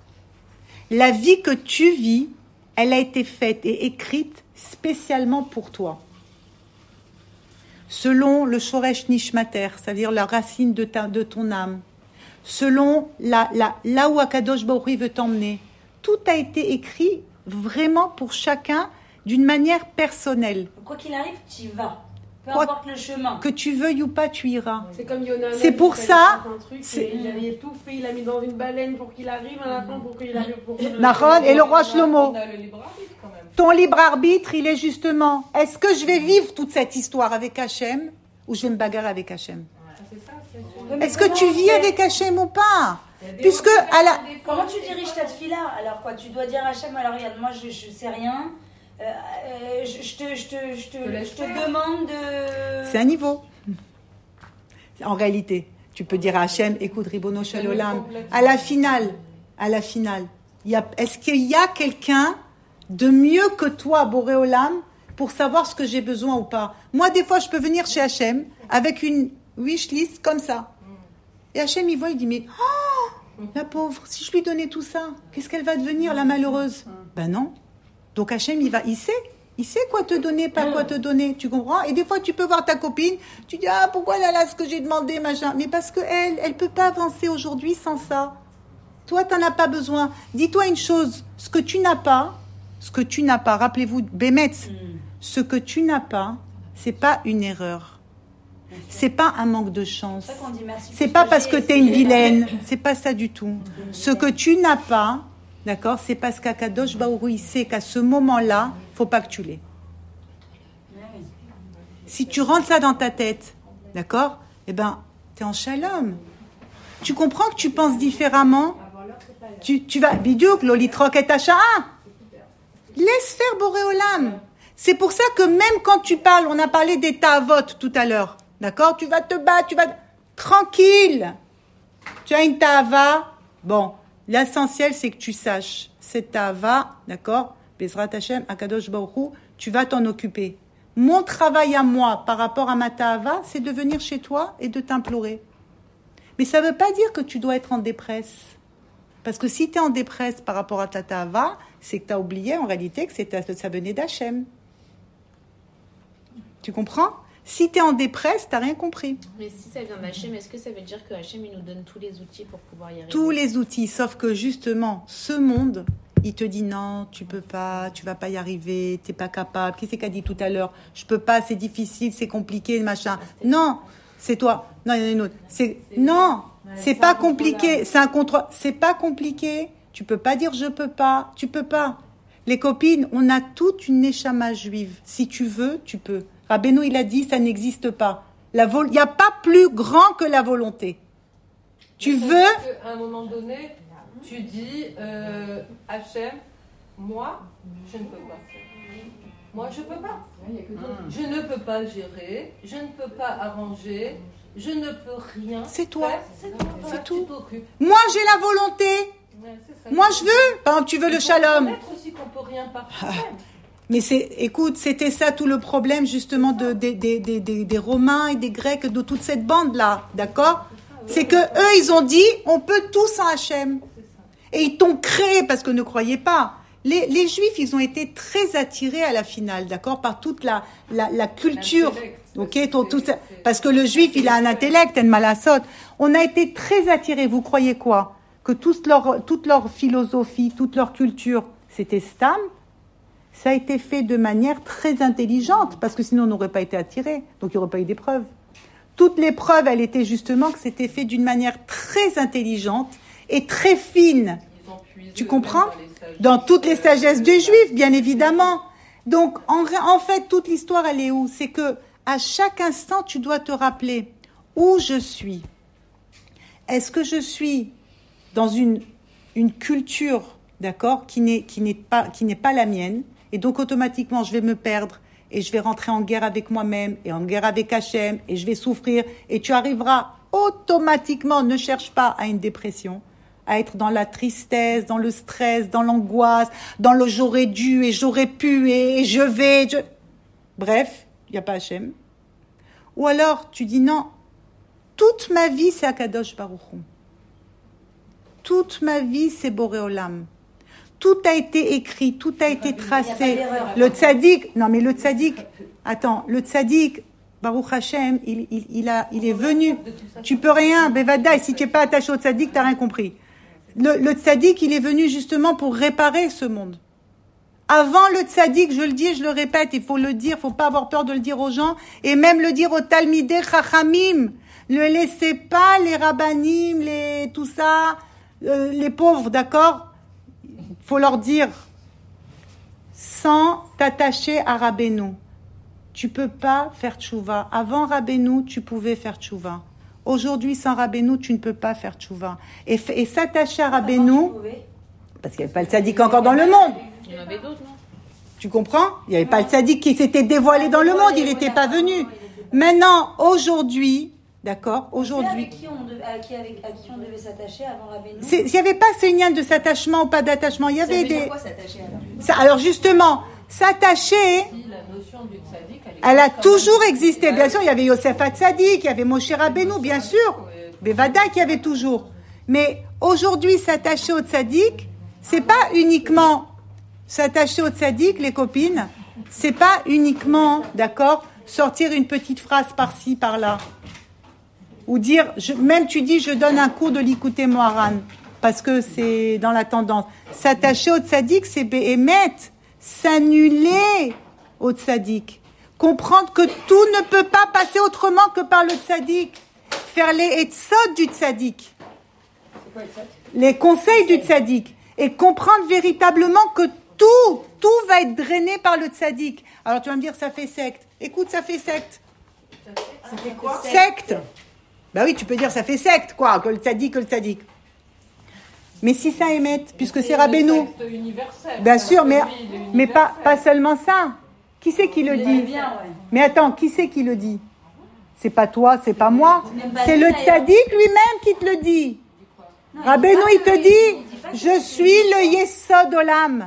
La vie que tu vis, elle a été faite et écrite spécialement pour toi. Selon le Shoresh Nishmater, c'est-à-dire la racine de ton âme. Selon là où Akadosh Baruch Hu veut t'emmener. Tout a été écrit vraiment pour chacun d'une manière personnelle. Quoi qu'il arrive, tu y vas. Peu importe le chemin. Que tu veuilles ou pas, tu iras. C'est comme Yonah. C'est pour ça. Il avait tout fait, il l'a mis dans une baleine pour qu'il arrive à la fin, pour qu'il arrive. Nahon et le roi Shlomo. Ton libre arbitre, il est justement, est-ce que je vais vivre toute cette histoire avec Hachem ou je vais me bagarrer avec Hachem? Est-ce que tu vis avec Hachem ou pas? Puisque Comment tu diriges ta tefila? Alors quoi, tu dois dire à Hachem, alors regarde, moi je sais rien, je te demande de... c'est un niveau. En réalité, tu peux dire à Hachem, écoute, Ribono Shel Olam, à la finale, est-ce qu'il y a quelqu'un de mieux que toi, Boré Olam, pour savoir ce que j'ai besoin ou pas? Moi, des fois, je peux venir chez Hachem avec une wish list comme ça. Et Hachem, il voit, il dit, mais la pauvre, si je lui donnais tout ça, qu'est-ce qu'elle va devenir, la malheureuse? Ben non. Donc Hachem, il sait quoi te donner, pas quoi te donner, tu comprends? Et des fois, tu peux voir ta copine, tu dis, pourquoi elle a ce que j'ai demandé, machin. Mais parce qu'elle peut pas avancer aujourd'hui sans ça. Toi, t'en as pas besoin. Dis-toi une chose, ce que tu n'as pas, rappelez-vous, Bémet, ce que tu n'as pas, c'est pas une erreur. C'est pas un manque de chance. C'est pas parce que t'es une vilaine. C'est pas ça du tout. Ce que tu n'as pas, d'accord, c'est parce qu'Akadosh Baoru, il sait qu'à ce moment-là, faut pas que tu l'aies. Si tu rentres ça dans ta tête, d'accord, eh ben, t'es en shalom. Tu comprends que tu penses différemment. Tu vas, bidouk, l'olitrok et tacha. Laisse faire Boré Olam. C'est pour ça que même quand tu parles, on a parlé des ta'avot tout à l'heure. D'accord? Tu vas te battre, tranquille. Tu as une ta'ava. Bon, l'essentiel, c'est que tu saches. Cette ta'ava, d'accord? Bezrat Hashem, Akadosh Baruch Hu, tu vas t'en occuper. Mon travail à moi, par rapport à ma ta'ava, c'est de venir chez toi et de t'implorer. Mais ça ne veut pas dire que tu dois être en dépresse. Parce que si tu es en dépresse par rapport à ta ta'ava, c'est que tu as oublié en réalité que ça venait d'Hachem. Tu comprends? Si tu es en dépresse, tu n'as rien compris. Mais si ça vient d'Hachem, est-ce que ça veut dire que Hachem il nous donne tous les outils pour pouvoir y arriver? Tous les outils, sauf que justement, ce monde, il te dit non, tu peux pas, tu vas pas y arriver, tu n'es pas capable. Qui c'est qui a dit tout à l'heure? Je peux pas, c'est difficile, c'est compliqué, machin. Non, c'est toi. Non, il y en a une autre. Non, c'est pas compliqué. C'est un contrôle. C'est pas compliqué. Tu peux pas dire je peux pas. Tu peux pas. Les copines, on a toute une neshama juive. Si tu veux, tu peux. Rabbeinu, il a dit, ça n'existe pas. Il n'y a pas plus grand que la volonté. Tu veux... À un moment donné, tu dis, Hachem, moi, je ne peux pas. Moi, je ne peux pas. Je ne peux pas gérer, je ne peux pas arranger, je ne peux rien. C'est toi. Faire. C'est tout. Moi, j'ai la volonté. Ouais, moi, je veux. Par exemple, tu veux le shalom. Peut-être aussi qu'on peut rien par soi-même. Mais écoute, c'était ça tout le problème justement des Romains et des Grecs, de toute cette bande-là, d'accord? C'est que eux, ils ont dit, on peut tout sans Hachem. Et ils t'ont créé, parce que ne croyez pas. Les Juifs, ils ont été très attirés à la finale, d'accord? Par toute la culture. Ok, parce que le Juif, il a un intellect, un malasot. On a été très attirés, vous croyez quoi? Que toute leur philosophie, toute leur culture, c'était Stam? Ça a été fait de manière très intelligente, parce que sinon on n'aurait pas été attiré, donc il n'y aurait pas eu d'épreuves. Toutes les preuves, elles étaient justement que c'était fait d'une manière très intelligente et très fine. Tu comprends? Dans toutes les sagesses des Juifs, bien évidemment. Donc, en fait, toute l'histoire, elle est où? C'est que à chaque instant, tu dois te rappeler où je suis. Est-ce que je suis dans une culture, d'accord, qui n'est pas la mienne? Et donc, automatiquement, je vais me perdre et je vais rentrer en guerre avec moi-même et en guerre avec Hachem et je vais souffrir. Et tu arriveras automatiquement, ne cherche pas à une dépression, à être dans la tristesse, dans le stress, dans l'angoisse, dans le j'aurais dû et j'aurais pu et je vais. Bref, il n'y a pas Hachem. Ou alors, tu dis non, toute ma vie, c'est Akadosh Baruch Hu. Toute ma vie, c'est Boré Olam. Tout a été écrit, tout a été tracé. Le tzaddik, le tzaddik, Baruch Hashem, il est venu. Tu peux rien, Bevada, et si tu n'es pas attaché au tzaddik, tu n'as rien compris. Le tzaddik, il est venu justement pour réparer ce monde. Avant le tzaddik, je le dis et je le répète, il faut le dire, il ne faut pas avoir peur de le dire aux gens, et même le dire aux talmidei chachamim. Ne laissez pas les rabbanim, tout ça, les pauvres, d'accord? Faut leur dire, sans t'attacher à Rabbeinu, tu peux pas faire tchouva. Avant Rabbeinu, tu pouvais faire tchouva. Aujourd'hui, sans Rabbeinu, tu ne peux pas faire tchouva. Et s'attacher à Rabbeinu, parce qu'il n'y avait pas le tzaddik encore dans le monde. Il y en avait d'autres, non? Tu comprends? Il n'y avait pas le tzaddik qui s'était dévoilé dans le monde, il n'était pas venu. Maintenant, aujourd'hui, d'accord, aujourd'hui. À qui on devait s'attacher avant Rabbeinu? Il n'y avait pas ce lien de s'attachement ou pas d'attachement. Il y avait des. Quoi s'attacher alors? Alors justement, s'attacher, La notion du tzaddik, elle a toujours existé. Bien sûr, il y avait Yosef Hatzadik, il y avait Moshe Rabbeinu, bien sûr. Bevada qu'il y avait toujours. Mais aujourd'hui, s'attacher au tzaddik, c'est pas uniquement s'attacher au tzaddik, les copines. C'est pas uniquement, d'accord, sortir une petite phrase par-ci, par-là. Ou dire, même tu dis, je donne un cours de l'Ikouté Moharan, parce que c'est dans la tendance. S'attacher au tzaddik, c'est béhémet, s'annuler au tzaddik. Comprendre que tout ne peut pas passer autrement que par le tzaddik. Faire les etzot du tzaddik. Les conseils du tzaddik. Et comprendre véritablement que tout va être drainé par le tzaddik. Alors tu vas me dire, ça fait secte. Écoute, ça fait secte. Ça fait quoi? Secte. Ben oui, tu peux dire ça fait secte, quoi, que le tzaddik. Mais si ça émette, puisque c'est Rabbeinu. Bien sûr, mais pas seulement ça. Qui c'est qui le dit? Mais attends, qui c'est qui le dit? C'est pas toi, c'est pas moi. C'est le tzaddik lui-même qui te le dit. Rabbeinu, il te dit, je suis le Yesod Olam.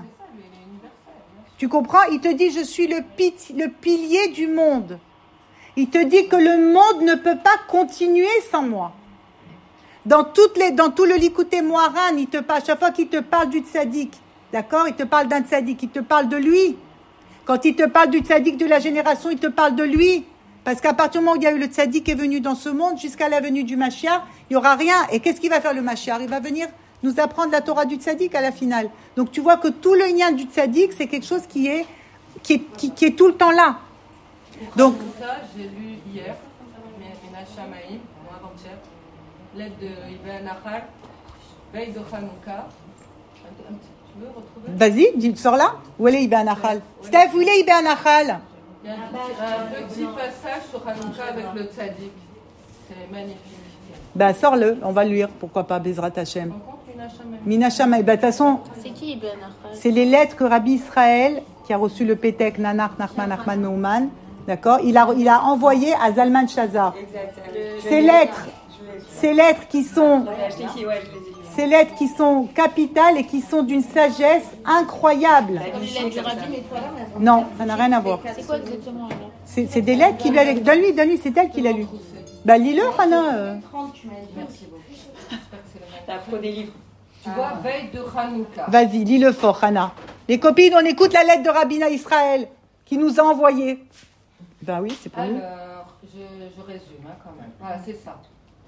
Tu comprends? Il te dit, je suis le pilier du monde. Il te dit que le monde ne peut pas continuer sans moi. Dans tout le Likouté Moharan, chaque fois qu'il te parle du tzaddik, d'accord? Il te parle d'un tzaddik, il te parle de lui. Quand il te parle du tzaddik de la génération, il te parle de lui. Parce qu'à partir du moment où il y a eu le tzaddik qui est venu dans ce monde, jusqu'à la venue du Mashiach, il n'y aura rien. Et qu'est-ce qu'il va faire le Mashiach? Il va venir nous apprendre la Torah du tzaddik à la finale. Donc tu vois que tout le lien du tzaddik, c'est quelque chose qui est tout le temps là. Donc, j'ai lu hier, Mina Shamaïm, avant-hier, l'aide de Ibn Achal, veille de Hanouka. Tu veux retrouver? Vas-y, sors là. Où est Ibn Achal? Steph, où est Ibn Achal? Il y a un petit passage sur Hanouka avec le tzaddik. C'est magnifique. Sors-le, on va le lire, pourquoi pas, Bezrat Hashem. Mina Shamaïm. De toute façon, c'est qui Ibn Achal? C'est les lettres que Rabbi Israël, qui a reçu le Pétek, Nanach, Nachman, Meuman, d'accord, il a envoyé à Zalman Shazar. Ces lettres qui sont capitales et qui sont d'une sagesse incroyable. Non, ça n'a rien à voir. C'est quoi exactement alors? C'est des lettres qu'il a lues. Donne-lui, c'est elle qui l'a lu. Lis-le, Hana. Merci beaucoup. T'as trop des livres. Tu vois, veille de Hanouka. Vas-y, lis-le fort, Hana. Les copines, on écoute la lettre de Rabbina Israël qui nous a envoyé. Ben oui, c'est pour nous. Alors, je résume quand même. Voilà, c'est ça.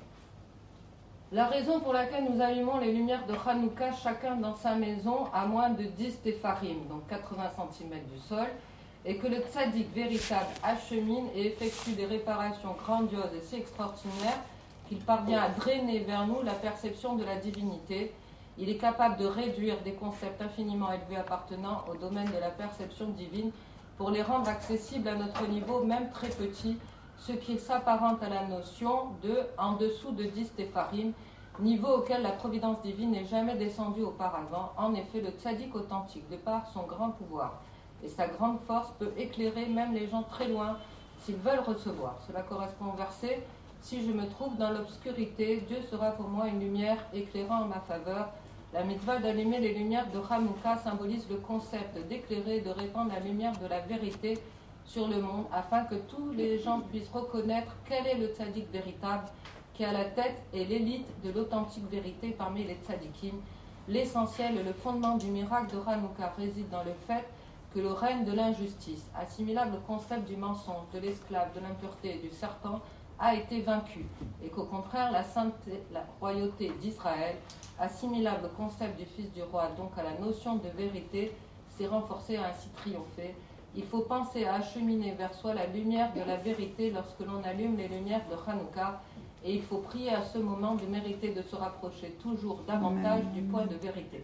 La raison pour laquelle nous allumons les lumières de Hanouka chacun dans sa maison à moins de 10 tépharim, donc 80 cm du sol, et que le tzaddik véritable achemine et effectue des réparations grandioses et si extraordinaires qu'il parvient à drainer vers nous la perception de la divinité. Il est capable de réduire des concepts infiniment élevés appartenant au domaine de la perception divine pour les rendre accessibles à notre niveau, même très petit, ce qui s'apparente à la notion de en dessous de 10 tépharim, niveau auquel la providence divine n'est jamais descendue auparavant. En effet, le tzaddik authentique, de par son grand pouvoir et sa grande force, peut éclairer même les gens très loin s'ils veulent recevoir. Cela correspond au verset « Si je me trouve dans l'obscurité, Dieu sera pour moi une lumière éclairant en ma faveur ». La mitzvah d'allumer les lumières de Hanouka symbolise le concept d'éclairer et de répandre la lumière de la vérité sur le monde, afin que tous les gens puissent reconnaître quel est le tzaddik véritable qui a la tête et l'élite de l'authentique vérité parmi les tzaddikim. L'essentiel et le fondement du miracle de Hanouka réside dans le fait que le règne de l'injustice, assimilable au concept du mensonge, de l'esclave, de l'impureté et du serpent, a été vaincu, et qu'au contraire la sainteté, la royauté d'Israël, assimilable au concept du fils du roi, donc à la notion de vérité, s'est renforcée et a ainsi triomphé. Il faut penser à acheminer vers soi la lumière de la vérité lorsque l'on allume les lumières de Hanouka, et il faut prier à ce moment de mériter de se rapprocher toujours davantage du point de vérité.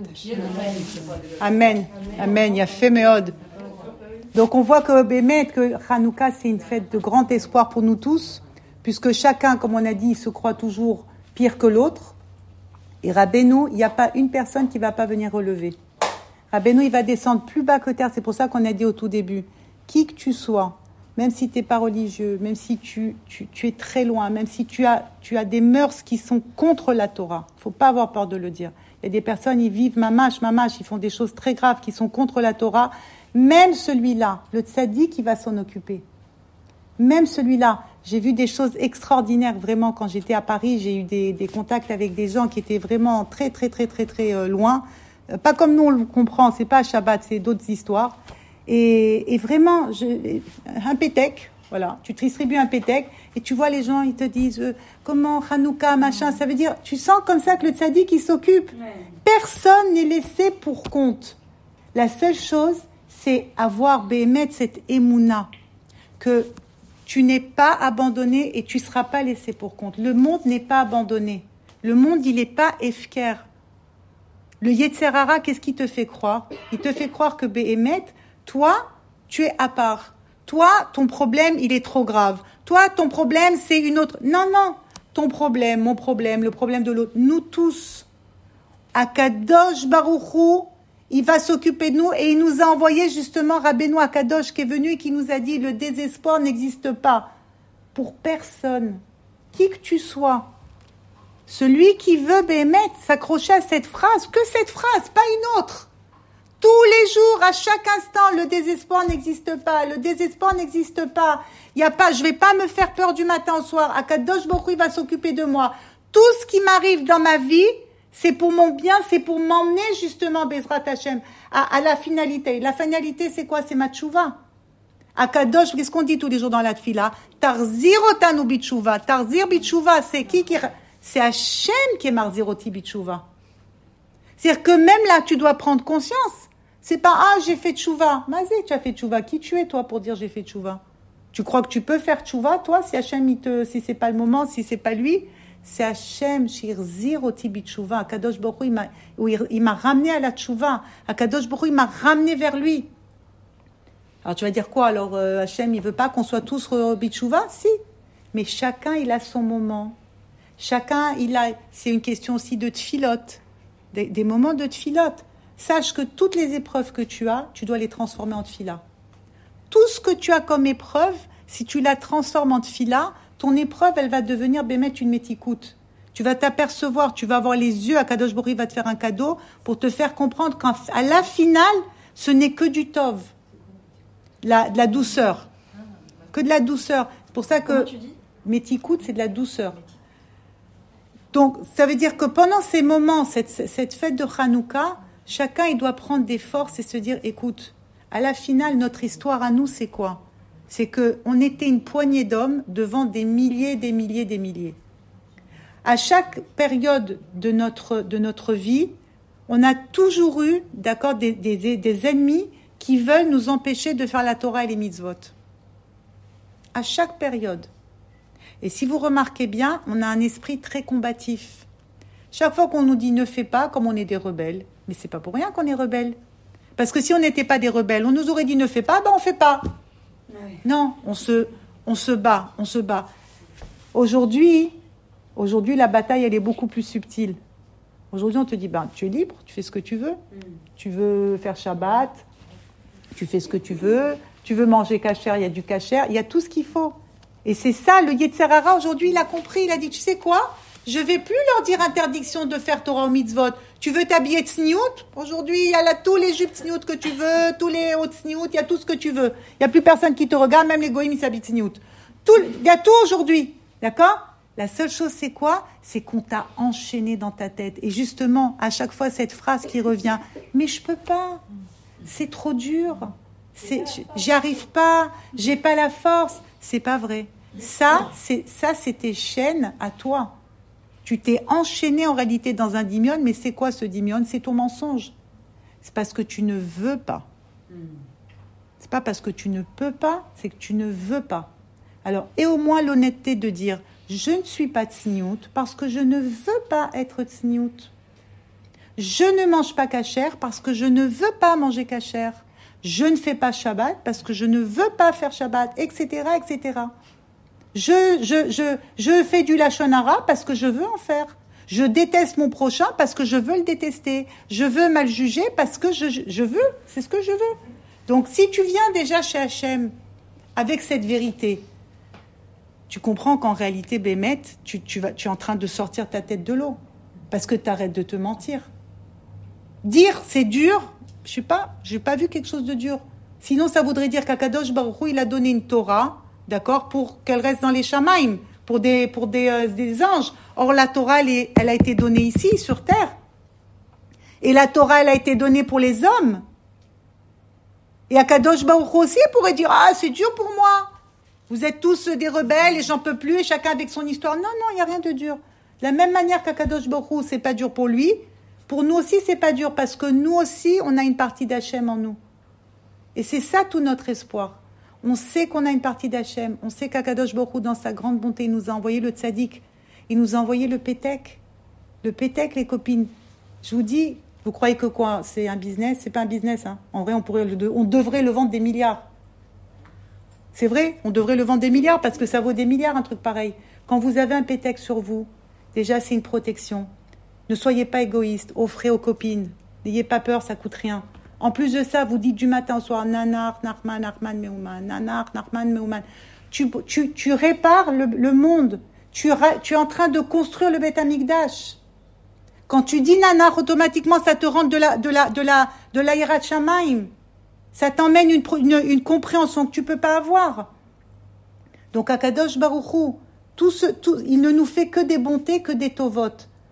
Amen. Amen. Il y a fait méode. Donc on voit que Bémet, que Hanouka c'est une fête de grand espoir pour nous tous, puisque chacun, comme on a dit, se croit toujours pire que l'autre. Et Rabbeinu, il n'y a pas une personne qui ne va pas venir relever. Rabbeinu, il va descendre plus bas que terre. C'est pour ça qu'on a dit au tout début, qui que tu sois, même si tu n'es pas religieux, même si tu es très loin, même si tu as des mœurs qui sont contre la Torah, il ne faut pas avoir peur de le dire. Il y a des personnes, ils vivent mamash, ils font des choses très graves qui sont contre la Torah. Même celui-là, le tzaddik, il va s'en occuper. Même celui-là, j'ai vu des choses extraordinaires, vraiment, quand j'étais à Paris, j'ai eu des contacts avec des gens qui étaient vraiment très, très, très, très, très loin. Pas comme nous, on le comprend, c'est pas Shabbat, c'est d'autres histoires. Et vraiment, un pétek, voilà, tu te distribues un pétek, et tu vois les gens, ils te disent, comment, Hanouka, machin, ça veut dire, tu sens comme ça que le tzaddik, il s'occupe. Ouais. Personne n'est laissé pour compte. La seule chose, c'est avoir, béhémet, cette émouna, que tu n'es pas abandonné et tu ne seras pas laissé pour compte. Le monde n'est pas abandonné. Le monde, il n'est pas efker. Le Yetzer Hara, qu'est-ce qu'il te fait croire? Il te fait croire que béhémet, toi, tu es à part. Toi, ton problème, il est trop grave. Toi, ton problème, c'est une autre... Non, non. Ton problème, mon problème, le problème de l'autre. Nous tous. Akadosh Baruch Hu, il va s'occuper de nous et il nous a envoyé justement Rabbeinu Akadosh qui est venu et qui nous a dit le désespoir n'existe pas pour personne, qui que tu sois. Celui qui veut béhémet s'accrocher à cette phrase, que cette phrase, pas une autre. Tous les jours, à chaque instant, le désespoir n'existe pas, le désespoir n'existe pas. Il y a pas, je vais pas me faire peur du matin au soir. Akadosh Baruch Hu, il va s'occuper de moi. Tout ce qui m'arrive dans ma vie, c'est pour mon bien, c'est pour m'emmener justement, Bezrat Hashem, à la finalité. La finalité, c'est quoi? C'est ma tchouva. Akadosh, qu'est-ce qu'on dit tous les jours dans la tfila? Tarzir otanu bitchouva. Tarzir bitchouva, c'est qui? C'est Hashem qui est marziroti bitchouva. C'est-à-dire que même là, tu dois prendre conscience. C'est pas, j'ai fait tchouva. Mazé, tu as fait tchouva. Qui tu es, toi, pour dire j'ai fait tchouva? Tu crois que tu peux faire tchouva, toi, si Hashem, si c'est pas le moment, si c'est pas lui? C'est Hashem, Shirzir Oti Bitchouva. Akadosh Baruch Hu, il m'a ramené à la tchouva. Akadosh Baruch Hu, il m'a ramené vers lui. Alors tu vas dire quoi? Alors Hashem, il veut pas qu'on soit tous Bitchouva? Si. Mais chacun, il a son moment. Chacun, c'est une question aussi de tfilote. Des moments de tfilote. Sache que toutes les épreuves que tu as, tu dois les transformer en tfila. Tout ce que tu as comme épreuve, si tu la transformes en tfila, ton épreuve, elle va devenir bémet une métikoute. Tu vas t'apercevoir, tu vas avoir les yeux, Akadosh Baruch Hu va te faire un cadeau pour te faire comprendre qu'à la finale, ce n'est que du tov. De la douceur. Que de la douceur. C'est pour ça que métikoute, c'est de la douceur. Donc, ça veut dire que pendant ces moments, cette fête de Hanouka, chacun, il doit prendre des forces et se dire, écoute, à la finale, notre histoire à nous, c'est quoi? C'est qu'on était une poignée d'hommes devant des milliers, des milliers, des milliers. À chaque période de notre vie, on a toujours eu, d'accord, des ennemis qui veulent nous empêcher de faire la Torah et les mitzvot. À chaque période. Et si vous remarquez bien, on a un esprit très combatif. Chaque fois qu'on nous dit ne fais pas, comme on est des rebelles, mais c'est pas pour rien qu'on est rebelles. Parce que si on n'était pas des rebelles, on nous aurait dit ne fais pas, on fait pas. Oui. Non, on se bat. Aujourd'hui, la bataille, elle est beaucoup plus subtile. Aujourd'hui, on te dit, tu es libre, tu fais ce que tu veux. Tu veux faire Shabbat, tu fais ce que tu veux. Tu veux manger kasher, il y a du kasher, il y a tout ce qu'il faut. Et c'est ça, le Yetzer Hara, aujourd'hui, il a compris, il a dit, tu sais quoi? Je vais plus leur dire interdiction de faire Torah ou mitzvot. Tu veux t'habiller tsniout? Aujourd'hui, il y a là tous les jupes tsniout que tu veux, tous les hauts tsniout, il y a tout ce que tu veux. Il n'y a plus personne qui te regarde, même les goïms, ils s'habillent tsniout. Il y a tout aujourd'hui, d'accord? La seule chose, c'est quoi? C'est qu'on t'a enchaîné dans ta tête. Et justement, à chaque fois, cette phrase qui revient, mais je peux pas, c'est trop dur, j'y arrive pas, j'ai pas la force. C'est pas vrai. Ça, c'est tes chaînes à toi. Tu t'es enchaîné en réalité dans un dimion, mais c'est quoi ce dimion? C'est ton mensonge. C'est parce que tu ne veux pas. C'est pas parce que tu ne peux pas, c'est que tu ne veux pas. Alors, et au moins l'honnêteté de dire, je ne suis pas tsniout parce que je ne veux pas être tsniout. Je ne mange pas kasher parce que je ne veux pas manger kasher. Je ne fais pas Shabbat parce que je ne veux pas faire Shabbat, etc., etc. Je fais du lachon hara parce que je veux en faire. Je déteste mon prochain parce que je veux le détester. Je veux mal juger parce que je veux. C'est ce que je veux. Donc, si tu viens déjà chez Hachem avec cette vérité, tu comprends qu'en réalité, Bémet, tu es en train de sortir ta tête de l'eau. Parce que tu arrêtes de te mentir. Dire c'est dur, je n'ai pas vu quelque chose de dur. Sinon, ça voudrait dire qu'Akadosh Baruch Hu, il a donné une Torah, d'accord, pour qu'elle reste dans les Shamaim, pour des anges. Or, la Torah, elle a été donnée ici, sur terre. Et la Torah, elle a été donnée pour les hommes. Et Akadosh Baruch Hu aussi pourrait dire, ah, c'est dur pour moi. Vous êtes tous des rebelles et j'en peux plus, et chacun avec son histoire. Non, il n'y a rien de dur. De la même manière qu'Akadosh Baruch Hu, c'est pas dur pour lui, pour nous aussi, c'est pas dur, parce que nous aussi, on a une partie d'Hachem en nous. Et c'est ça tout notre espoir. On sait qu'on a une partie d'Hachem. On sait qu'Akadosh Baruch Hu, dans sa grande bonté, il nous a envoyé le tzaddik. Il nous a envoyé le pétek. Le pétek, les copines. Je vous dis, vous croyez que quoi? C'est un business? C'est pas un business. Hein. En vrai, on devrait le vendre des milliards. C'est vrai, on devrait le vendre des milliards parce que ça vaut des milliards, un truc pareil. Quand vous avez un pétek sur vous, déjà, c'est une protection. Ne soyez pas égoïste. Offrez aux copines. N'ayez pas peur, ça coûte rien. En plus de ça, vous dites du matin au soir, Nanar, Nachman, Nachman, Meuman, Nanar, Nachman, Meuman. Tu répares le monde. Tu es en train de construire le Beth Amikdash. Quand tu dis Nanar, automatiquement, ça te rentre de la Yirat Shamayim. Ça t'emmène une compréhension que tu peux pas avoir. Donc, Akadosh Baruch Hu, il ne nous fait que des bontés, que des tovot.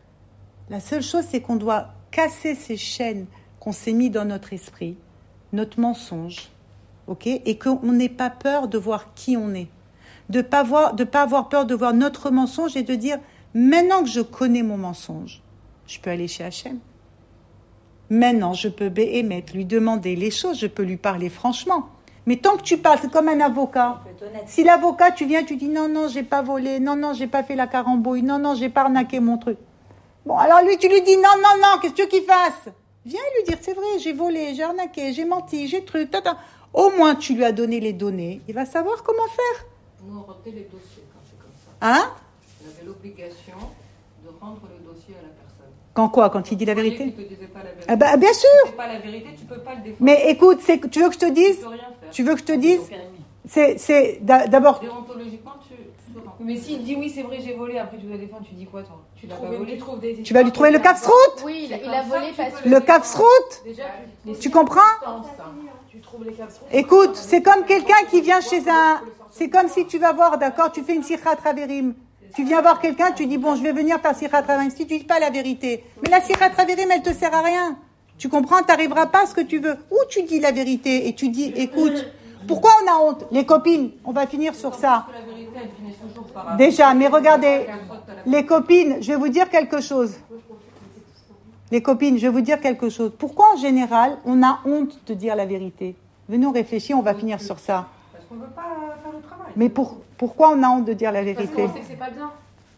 La seule chose, c'est qu'on doit casser ces chaînes qu'on s'est mis dans notre esprit, notre mensonge, ok, et qu'on n'ait pas peur de voir qui on est, de pas avoir peur de voir notre mensonge et de dire maintenant que je connais mon mensonge, je peux aller chez Hachem. Maintenant, je peux béhémettre, lui demander les choses, je peux lui parler franchement. Mais tant que tu parles, c'est comme un avocat. Si l'avocat, tu viens, tu dis non, j'ai pas volé, non, j'ai pas fait la carambouille, non, j'ai pas arnaqué mon truc. Bon, alors lui, tu lui dis non, qu'est-ce que tu veux qu'il fasse? Viens lui dire, c'est vrai, j'ai volé, j'ai arnaqué, j'ai menti, j'ai truc, tata. Au moins, tu lui as donné les données. Il va savoir comment faire. Nous, on rendait les dossiers quand c'est comme ça. Hein? On avait l'obligation de rendre le dossier à la personne. Quand quoi? Quand il dit la vérité? Il ne te disait pas la vérité. Ah bah, bien sûr. Si tu ne pas la vérité, tu ne peux pas le défendre. Mais écoute, tu veux que je te dise? Tu peux rien faire. Tu veux que je te dise? C'est d'abord... Déontologiquement, Mais s'il dit oui, c'est vrai, j'ai volé, après tu dois défendre, tu dis quoi toi? Tu l'as pas volé, Tu vas lui trouver le kafsrout? Oui, il a volé parce que... Le kafsrout? Déjà, Tu comprends? tu trouves les kafsrout. Écoute, c'est comme quelqu'un qui vient chez un... C'est comme si tu vas voir, d'accord, tu fais une sikhat ravérim. Tu viens voir quelqu'un, tu dis, bon, je vais venir faire sikhat ravérim. Si tu dis pas la vérité. Mais la sikhat ravérim, elle te sert à rien. Tu comprends? Tu n'arriveras pas à ce que tu veux. Ou tu dis la vérité et tu dis, écoute, pourquoi on a honte? Les copines, on va finir sur ça. Déjà, mais regardez, les copines, je vais vous dire quelque chose. Les copines, je vais vous dire quelque chose. Pourquoi en général, on a honte de dire la vérité? Venez, on réfléchit, on va finir sur ça. Parce qu'on ne veut pas faire le travail. Mais pourquoi on a honte de dire la vérité? Parce qu'on sait que c'est pas bien.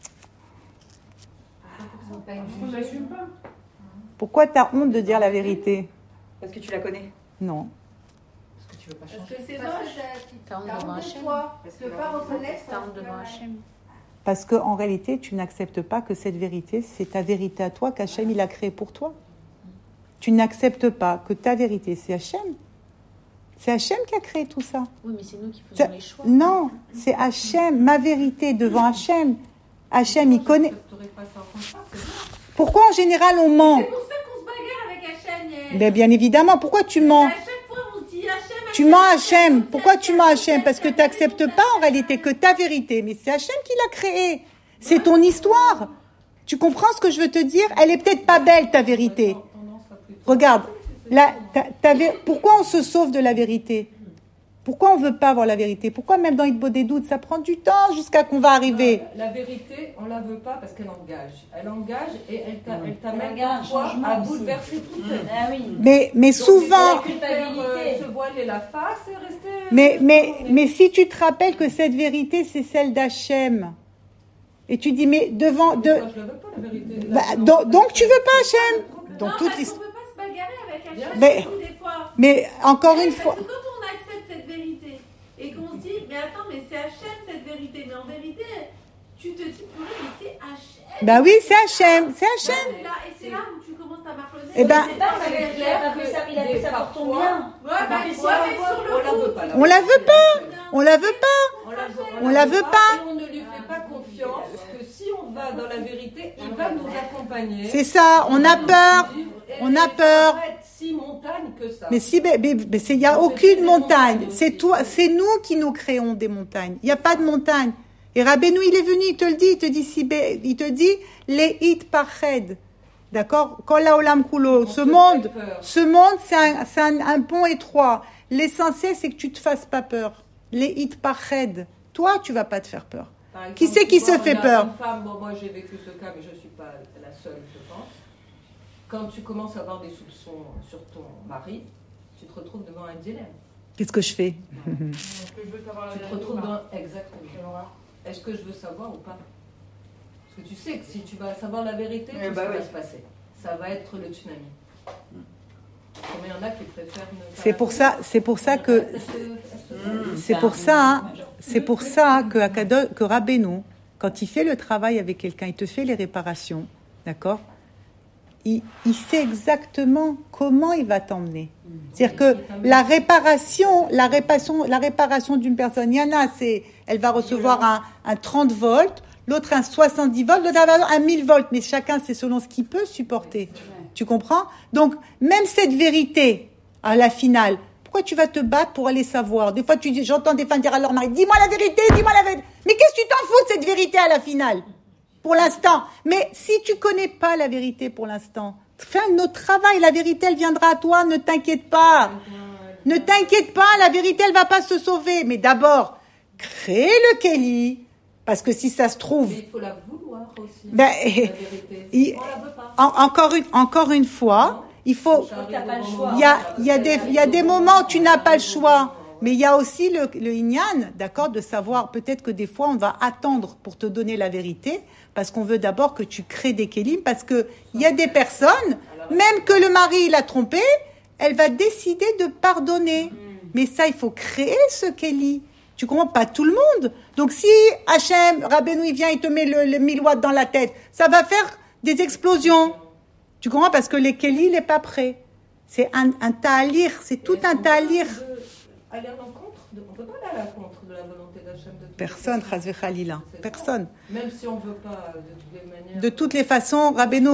On n'assume pas. Pourquoi tu as honte de dire la vérité? Parce que tu la connais. Non. Parce que tu veux pas Parce changer. que c'est Parce moche. T'as honte devant Hachem. Toi, de pas reconnaître. T'as honte devant Hachem. Parce qu'en réalité, tu n'acceptes pas que cette vérité, c'est ta vérité à toi qu'Hachem il a créée pour toi. Tu n'acceptes pas que ta vérité, c'est Hachem. C'est Hachem qui a créé tout ça. Oui, mais c'est nous qui faisons les choix. Non, c'est Hachem, ma vérité devant Hachem. Hachem, il connaît. Pourquoi en général on ment? C'est pour ça qu'on se bagarre avec Hachem. Mais bien évidemment, pourquoi tu mens? À chaque fois, on se dit Hachem. Tu mens à Hachem. Pourquoi tu mens à Hachem? Parce que tu n'acceptes pas en réalité que ta vérité. Mais c'est Hachem qui l'a créée. C'est ton histoire. Tu comprends ce que je veux te dire? Elle est peut-être pas belle, ta vérité. Regarde. Pourquoi on se sauve de la vérité? Pourquoi on ne veut pas avoir la vérité? Pourquoi même dans Hitbo des doutes, ça prend du temps jusqu'à qu'on va arriver? La vérité, on ne la veut pas parce qu'elle engage. Elle engage et elle t'amène engage un parfois changement à aussi. bouleverser tout le monde. Ah oui. Mais souvent... Se voiler la face et rester... Mais si tu te rappelles que cette vérité, c'est celle d'Hachem, et tu dis, mais devant... Moi, je ne la veux pas, la vérité. Donc tu veux pas Hachem? Donc Non, toute parce l'histoire... qu'on ne peut pas se bagarrer avec Hachem. Mais- Des fois. Mais encore une Parce fois... que quand on accepte cette vérité et qu'on se dit, mais attends, mais c'est Hachem cette vérité. vérité. Mais en vérité, tu te dis, purée, mais c'est Hachem. Bah oui, c'est Hachem, c'est Hachem. Et c'est là où tu commences à marronner. Eh ben, C'est pas vrai, il a fait ça pour ton bien. Ouais, mais sur le coup. on la veut pas. On la veut pas. On la veut pas. Et on ne lui fait pas confiance que si on va dans la vérité, il va nous accompagner. C'est ça, on a peur. On a peur. Si montagne que ça. Mais si, il n'y a aucune montagne. C'est toi, c'est nous qui nous créons des montagnes. Il n'y a pas de montagne. Et Rabbeinu, il est venu, il te le dit, il te dit, les hit parched. D'accord? Kol haolam kulo. Ce monde, c'est un pont étroit. L'essentiel, c'est que tu te fasses pas peur. Les hit parched. Toi, tu vas pas te faire peur. Exemple, Qui c'est qui se fait peur? Une femme, moi j'ai vécu ce cas, mais je ne suis pas la seule, je pense. Quand tu commences à avoir des soupçons sur ton mari, tu te retrouves devant un dilemme. Qu'est-ce que je fais? Tu te retrouves dans... Exactement. Est-ce que je veux savoir ou pas? Parce que tu sais que si tu vas savoir la vérité, tout ce qui va se passer. Ça va être le tsunami. Mais il y en a qui préfèrent ne pas... C'est pour ça que Rabbeinu, quand il fait le travail avec quelqu'un, il te fait les réparations, d'accord? Il sait exactement comment il va t'emmener. C'est-à-dire que la réparation d'une personne, il y en a, elle va recevoir un 30 volts, l'autre un 70 volts, l'autre un 1000 volts, mais chacun, c'est selon ce qu'il peut supporter. Tu comprends? Donc, même cette vérité, à la finale, pourquoi tu vas te battre pour aller savoir? Des fois, j'entends des femmes dire à leur mari, dis-moi la vérité. Mais qu'est-ce que tu t'en fous de cette vérité à la finale? Pour l'instant. Mais si tu connais pas la vérité pour l'instant, fais un autre travail. La vérité, elle viendra à toi. Ne t'inquiète pas. Ne t'inquiète pas. La vérité, elle va pas se sauver. Mais d'abord, crée le Kéli. Parce que si ça se trouve... Mais il faut la vouloir aussi. La vérité. On la veut pas. Encore une fois, il faut... Il y a des moments où tu n'as pas le choix. Mais il y a aussi le inyan, d'accord, de savoir peut-être que des fois on va attendre pour te donner la vérité, parce qu'on veut d'abord que tu crées des kélim, parce que il y a des personnes, même que le mari il a trompé, elle va décider de pardonner. Mais ça, il faut créer ce kéli. Tu comprends? Pas tout le monde. Donc si Hachem, Rabbeinu, il vient, il te met le 1000 watts dans la tête, ça va faire des explosions. Tu comprends? Parce que les kéli, il n'est pas prêt. C'est un ta'alir, c'est tout un ta'alir. Aller à l'encontre, on ne peut pas aller à l'encontre de la volonté d'Hachem. Personne, Chazve Khalila. Personne. Même si on ne veut pas, de toutes les manières. De toutes les façons, Rabbeinu,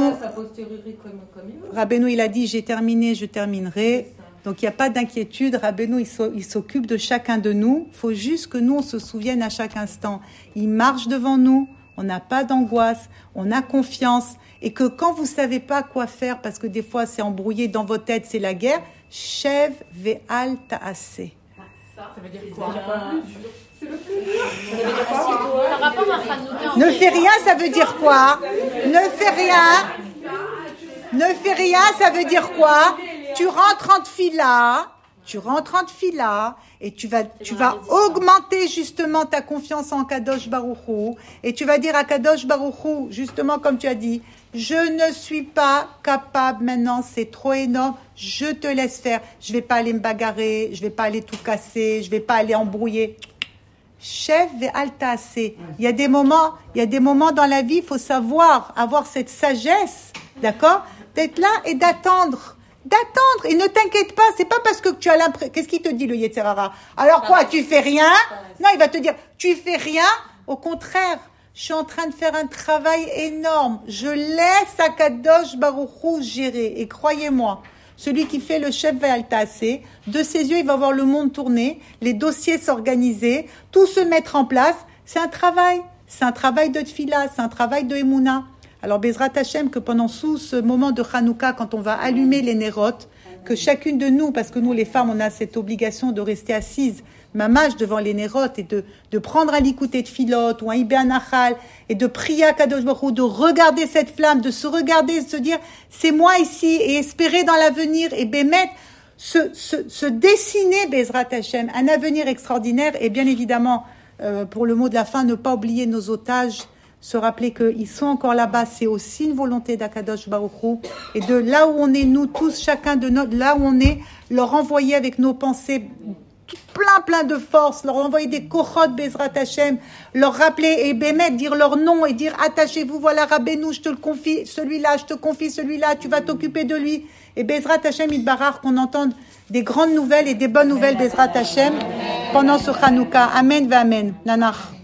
il a dit, j'ai terminé, je terminerai. Donc il n'y a pas d'inquiétude. Rabbeinu, il s'occupe de chacun de nous. Il faut juste que nous, on se souvienne à chaque instant. Il marche devant nous. On n'a pas d'angoisse. On a confiance. Et que quand vous ne savez pas quoi faire, parce que des fois c'est embrouillé dans votre tête, c'est la guerre, Shev ve'al ta'aseh. Ça veut dire quoi? Ne fais rien, ça veut dire quoi? Ne fais rien, ça veut dire quoi? Tu rentres en tfila, et tu vas augmenter justement ta confiance en Kadosh Baruch Hu, et tu vas dire à Kadosh Baruch Hu, justement comme tu as dit, je ne suis pas capable maintenant, c'est trop énorme, je te laisse faire. Je vais pas aller me bagarrer, je vais pas aller tout casser, je vais pas aller embrouiller. Chef ve'al ta'aseh. Il y a des moments dans la vie, il faut savoir avoir cette sagesse, d'accord, d'être là et d'attendre. Et ne t'inquiète pas, c'est pas parce que tu as l'impression. Qu'est-ce qu'il te dit le Yetzer Hara? Alors quoi, tu fais rien? Non, il va te dire, tu fais rien. Au contraire, je suis en train de faire un travail énorme. Je laisse Akadosh Baruch Hu gérer. Et croyez-moi, celui qui fait le chef ve'al ta'aseh, de ses yeux, il va voir le monde tourner, les dossiers s'organiser, tout se mettre en place. C'est un travail de tfila, c'est un travail de émouna. Alors, Bezrat Hashem, que pendant tout ce moment de Hanouka, quand on va allumer les nérotes, que chacune de nous, parce que nous, les femmes, on a cette obligation de rester assises, mamash, devant les nérotes, et de prendre un likouté de filote, ou un ibé anachal, et de prier à Kadosh Baruch Hu, de regarder cette flamme, de se regarder, de se dire, c'est moi ici, et espérer dans l'avenir, et bémet, se dessiner, Bezrat Hashem, un avenir extraordinaire, et bien évidemment, pour le mot de la fin, ne pas oublier nos otages, se rappeler qu'ils sont encore là-bas, c'est aussi une volonté d'Akadosh Baruch Hu, et de là où on est, nous tous, chacun de notre, là où on est, leur envoyer avec nos pensées plein de force, leur envoyer des kochot Bezrat Hashem, leur rappeler et bémet, dire leur nom et dire attachez-vous, voilà Rabbeinu, je te le confie, celui-là, je te confie celui-là, tu vas t'occuper de lui. Et Bezrat Hashem Yitbarach, qu'on entende des grandes nouvelles et des bonnes nouvelles Bezrat Hashem pendant ce Hanouka. Amen, Amen. Nanach.